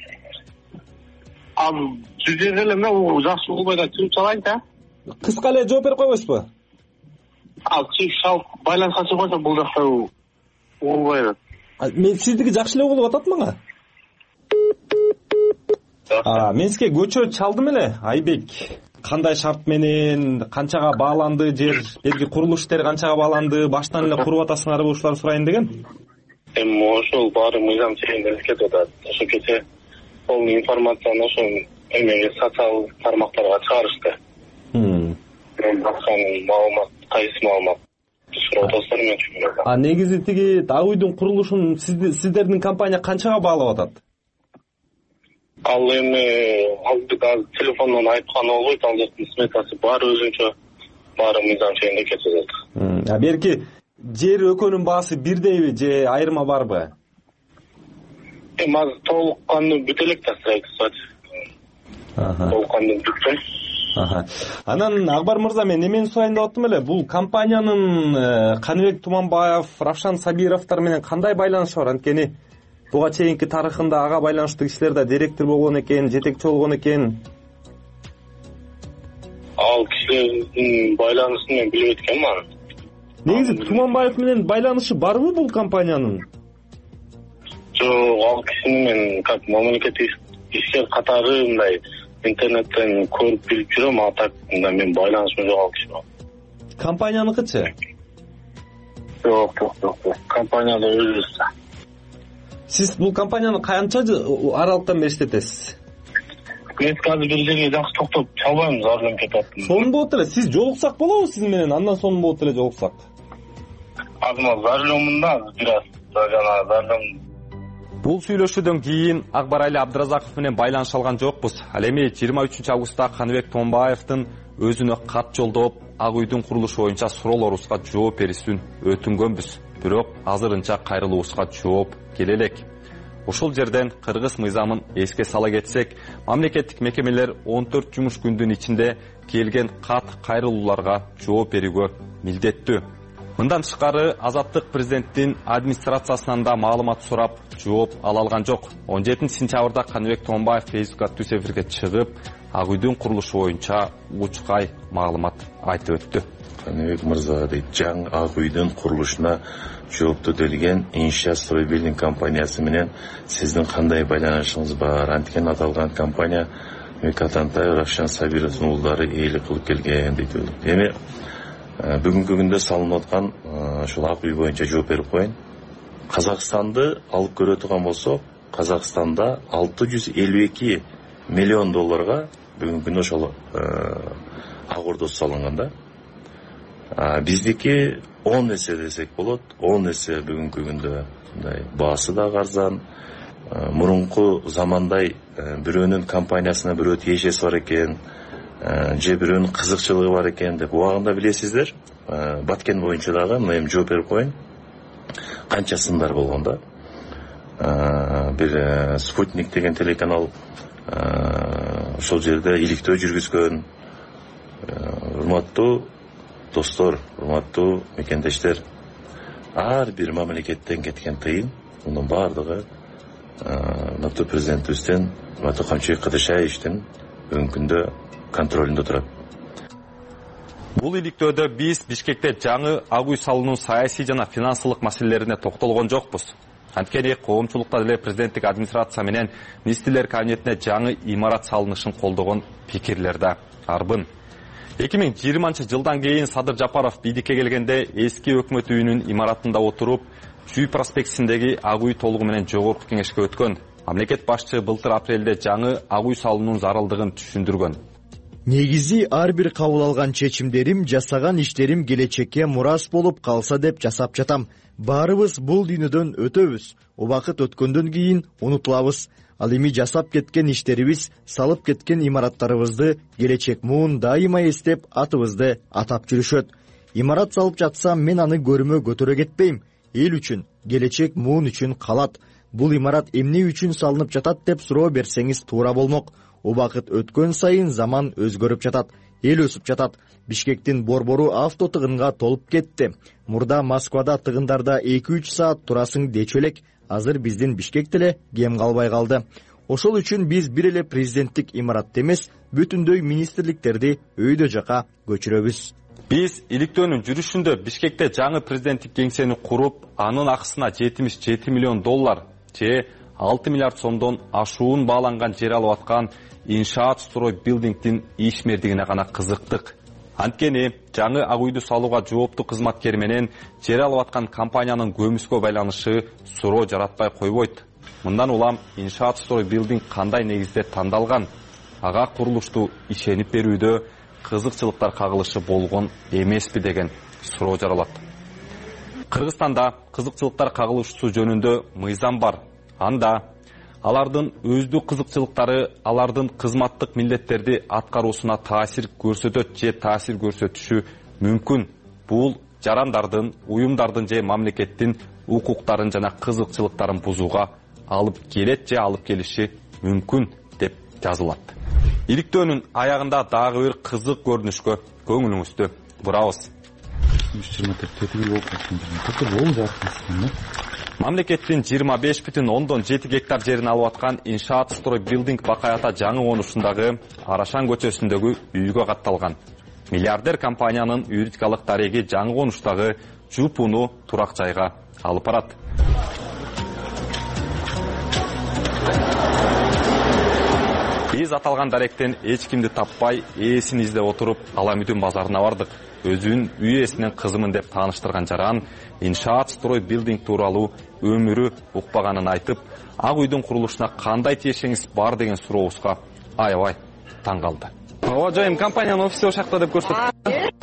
Ал жүз элүү эле жакшы болбой да түзүп салайынчы. Кыска эле жооп берип койбойсузбу? Ал чек шалып байланышка чыгбаса бул жакта болбойт. Мен сиздики жакшы эле болуп атат мага. А, мен сизге көчө чалдым эле, Айбек. Кандай шарт менен, канчага бааланды жер, берги курулуш иштери канчага бааланды, баштан эле куруп атасыңарбы, ушулар сурайын деген. Эми ошол баары мыйзам чегинде кетип атат. Ошо кече ол информацияны ошо эмеге социал тармактарга чыгарышты. Мен баксам маалымат, кайсы маалымат сурап атасыздар мен түшүнбөйм. А негизи тиги ак үйдүн курулушун сиздердин компания канчага баалап атат? Ал эми алдык азыр телефондон айткан болбойт, ал жактын сметасы бар өзүнчө, баары мыйзам чегинде кетип атат. А берки жер экөөнүн баасы бирдейби же айырма барбы? Эми азыр толук кандуу бүтө элек да строительство. Толук кандуу бүттү. Анан Акбар мырза, мен эмени сурайын деп аттым эле, бул компаниянын Каныбек Туманбаев, Равшан Сабировдор менен кандай байланышы бар? Анткени буга чейинки тарыхында ага байланыштуу кишилер да директор болгон экен, жетекчи болгон экен. Ал кишилердин байланышын мен билбейт экенмин аны. Негизи Туманбаев менен байланышы барбы бул компаниянын? Жок, ал кишини мен как мамлекеттик ишкер катары мындай интернеттен көрүп билип жүрөм, а так мен байланышым жок ал киши менен. Компанияныкычы? Жок, жок, жок. Компанияда өзүбүз. Сиз бул компанияны канча аралыктан бери иштетесиз? Мен азыр бир жерге жакшы токтоп чалбайм, зарылып кетип аттым. Сонун болот эле, сиз жолуксак болобу сиз менен? Андан сонун болот эле жолуксак. Азыр зарылымын да, бир аз жана зарылым. Бул сүйлөшүүдөн кийин Акбарали Абдыразаков менен байланыша алган жокпуз. Ал эми жыйырма үчүнчү августта Каныбек Томбаевдин өзүнө кат жолдоп, ак үйдүн курулушу боюнча суроолорубузга жооп берүүсүн өтүнгөнбүз. Бирок азырынча кайрылуубузга жооп келе элек. Ошол жерден кыргыз мыйзамын эске сала кетсек, мамлекеттик мекемелер он төрт жумуш күндүн ичинде келген кат кайрылууларга жооп берүүгө милдеттүү. Мындан тышкары Азаттык президенттин администрациясынан да маалымат сурап, жооп ала алган жок. он жетинчи сентябрда Каныбек Томбаев Фейсбукка түз эфирге чыгып, ак үйдүн курулушу боюнча учкай маалымат айтып өттү. Каныбек мырза дейт, жаңы ак үйдүн курулушуна жоопту делген Иншаат Строй Билдинг компаниясы менен сиздин кандай байланышыңыз бар? Анткени аталган компания Мекатантай Равшан Сабировдун уулдары ээлик кылып келген дейт. Эми бүгүнкү күндө салынып аткан ушул ак үй боюнча жооп берип коеюн. Казакстанды алып көрө турган болсок, Казакстанда алты жүз элүү эки миллион долларга бүгүнкү күндө ошол ак ордосу салынган да. Биздики он эсе десек болот, он эсе бүгүнкү күндө мындай баасы да арзан, мурунку замандай бирөөнүн компаниясына бирөө тиешеси бар экен же бирөөнүн кызыкчылыгы бар экен деп убагында билесиздер. Баткен боюнча дагы мына эми жооп берип коеюн. Канча сындар болгон да. Бир Спутник деген телеканал ошол жерде иликтөө жүргүзгөн. Урматтуу достор, урматтуу мекендештер, ар бир мамлекеттен кеткен тыйын, мунун баардыгы урматтуу президентибизден, урматтуу Камчыбек Кадыршаевичтин бүгүнкү күндө контролунда турат. Бул иликтөөдө биз Бишкекте жаңы ак үй салуунун саясий жана финансылык маселелерине токтолгон жокпуз. Анткени коомчулукта деле президенттик администрация менен министрлер кабинетине жаңы имарат салынышын колдогон пикирлер да арбын. эки миң жыйырманчы жылдан кийин Садыр Жапаров бийликке келгенде эски өкмөт үйүнүн имаратында отуруп, Чүй проспектисиндеги ак үй толугу менен жогорку кеңешке өткөн. Мамлекет башчы былтыр апрелде жаңы ак үй салуунун зарылдыгын түшүндүргөн. Негизи ар бир кабыл алган чечимдерим, жасаган иштерим келечекке мурас болуп калса деп жасап жатам. Баарыбыз бул дүйнөдөн өтөбүз. Убакыт өткөндөн кийин унутулабыз. Ал эми жасап кеткен иштерибиз, салып кеткен имараттарыбызды келечек муун дайыма эстеп атыбызды атап жүрүшөт. Имарат салып жатсам мен аны көрүмө көтөрө кетпейм. Эл үчүн, келечек муун үчүн калат. Бул имарат эмне үчүн салынып жатат деп суроо берсеңиз туура болмок. Убакыт өткөн сайын заман өзгөрүп жатат. Эл өсүп жатат. Бишкектин борбору авто тыгынга толуп кетти. Мурда Москвада тыгындарда эки үч саат турасың дечү элек. Азыр биздин Бишкек деле кем калбай калды. Ошол үчүн биз бир эле президенттик имаратты эмес, бүтүндөй министрликтерди өйдө жака көчүрөбүз. Биз иликтөөнүн жүрүшүндө Бишкекте жаңы президенттик кеңсени куруп, анын акысына жетимиш жети миллион доллар же алты миллиард сомдон ашуун бааланган жер алып аткан Иншаат Строй Билдингдин ишмердигине гана кызыктык. Анткени жаңы ак үйдү салууга жооптуу кызматкер менен жер алып аткан компаниянын көмүскө байланышы суроо жаратпай койбойт. Мындан улам Иншаат Строй Билдинг кандай негизде тандалган, ага курулушту ишенип берүүдө кызыкчылыктар кагылышы болгон эмеспи деген суроо жаралат. Кыргызстанда кызыкчылыктар кагылышуу жөнүндө мыйзам бар. Анда алардын өздүк кызыкчылыктары алардын кызматтык милдеттерди аткаруусуна таасир көрсөтөт же таасир көрсөтүшү мүмкүн. Бул жарандардын, уюмдардын же мамлекеттин укуктарын жана кызыкчылыктарын бузууга алып келет же алып келиши мүмкүн деп жазылат. Иликтөөнүн аягында дагы бир кызык көрүнүшкө көңүлүңүздү бурабыз. Мамлекеттин жыйырма беш бүтүн ондон жети гектар жерин алып аткан Иншаат Строй Билдинг Бакай ата жаңы конушундагы Арашан көчөсүндөгү үйгө катталган. Миллиардер компаниянын юридикалык дареги жаңы конуштагы Жупуну турак жайга алып барат. Биз аталган даректен эч кимди таппай, ээсин издеп отуруп, Аламүдүн базарына бардык. Өзүн үй ээсинин кызымын деп тааныштырган жаран Иншаат Строй Билдинг тууралуу өмүрү укпаганын айтып, ак үйдүн курулушуна кандай тиешеңиз бар деген сурообузга аябай таң калды. Ооба жайым, компаниянын офиси ошакта деп көрсөттү.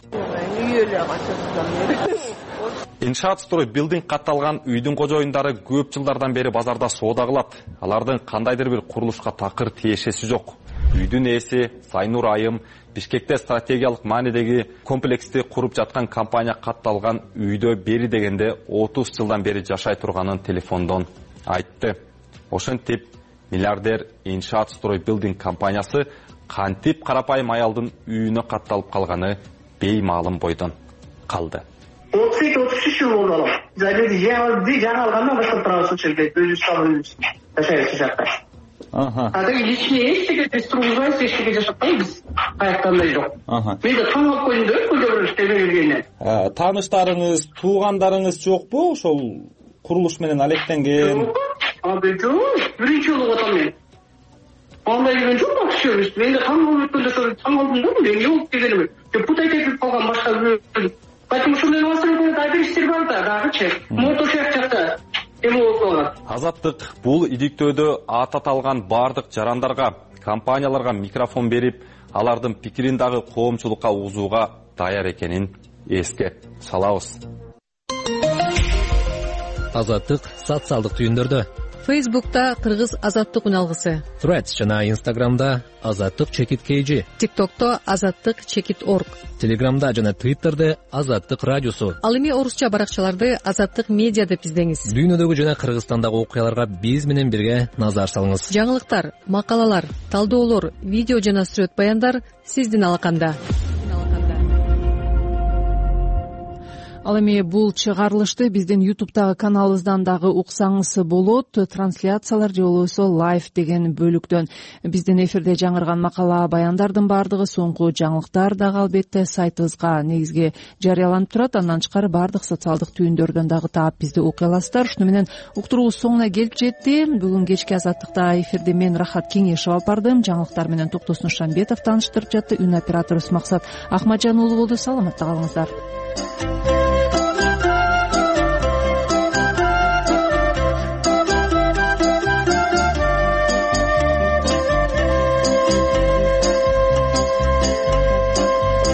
Иншаат Строй Билдинг катталган үйдүн кожоюндары көп жылдардан бери базарда соода кылат. Алардын кандайдыр бир курулушка такыр тиешеси жок. Үйдүн ээси Сайнур Айым Бишкекте стратегиялык маанидеги комплексти куруп жаткан компания катталган үйдө бери дегенде отуз жылдан бери жашай турганын телефондон айтты. Ошентип миллиардер Иншаат Строй Билдинг компаниясы кантип карапайым аялдын үйүнө катталып калганы беймаалым бойдон калды. отуз эки отуз үч жыл болду алам. Жаңы алгандан баштап турабыз ушул жерде, өзүбүз салып жашайбыз ушул жакта. А так личный эчтеке биз тургузбайбыз, эчтеке жашатпайбыз. Каяктандай жок. Мен да таң калып койдум да көзө көрүштө келгенде. Тааныштарыңыз, туугандарыңыз жокпу ошол курулуш менен алектенген? А жок, биринчи жолу атам мен. Андай деген жок акчабыз. Мен да таң калып өткөндө ошо таң калдым да, мен жок дегеним. Депутат этип калган башка бирөө. Потому что мен осындай дайбиштер бар да, дагычы. Мото шакчакта. Азаттык бул иликтөөдө ат аталган бардык жарандарга, компанияларга микрофон берип, алардын пикирин дагы коомчулукка угузууга даяр экенин эске салабыз. Азаттык социалдык түйүндөрдө Фейсбукта кыргыз азаттык үн алгысы, Threads жана Инстаграмда азаттык чекит kg, ТикТокто азаттык чекит орг, Телеграмда жана Твиттерде азаттык радиосу. Ал эми орусча баракчаларды азаттык медиа деп издеңиз. Дүйнөдөгү жана Кыргызстандагы окуяларга биз менен бирге назар салыңыз. Жаңылыктар, макалалар, талдоолор, видео жана сүрөт баяндар сиздин алаканда. Ал эми бул чыгарылышты биздин ютубтагы каналыбыздан дагы уксаңыз болот. Трансляциялар же болбосо лайв деген бөлүктөн биздин эфирде жаңырган макала баяндардын баардыгы, соңку жаңылыктар дагы албетте сайтыбызга негизги жарыяланып турат. Андан тышкары баардык социалдык түйүндөрдөн дагы таап бизди окуй аласыздар. Ушуну менен уктуруубуз соңуна келип жетти. Бүгүн кечки азаттыкта эфирде мен Рахат Кеңешев алып бардым. Жаңылыктар менен Токтосун Шамбетов тааныштырып жатты. Үн операторубуз Максат Ахмаджан уулу болду. Саламатта калыңыздар.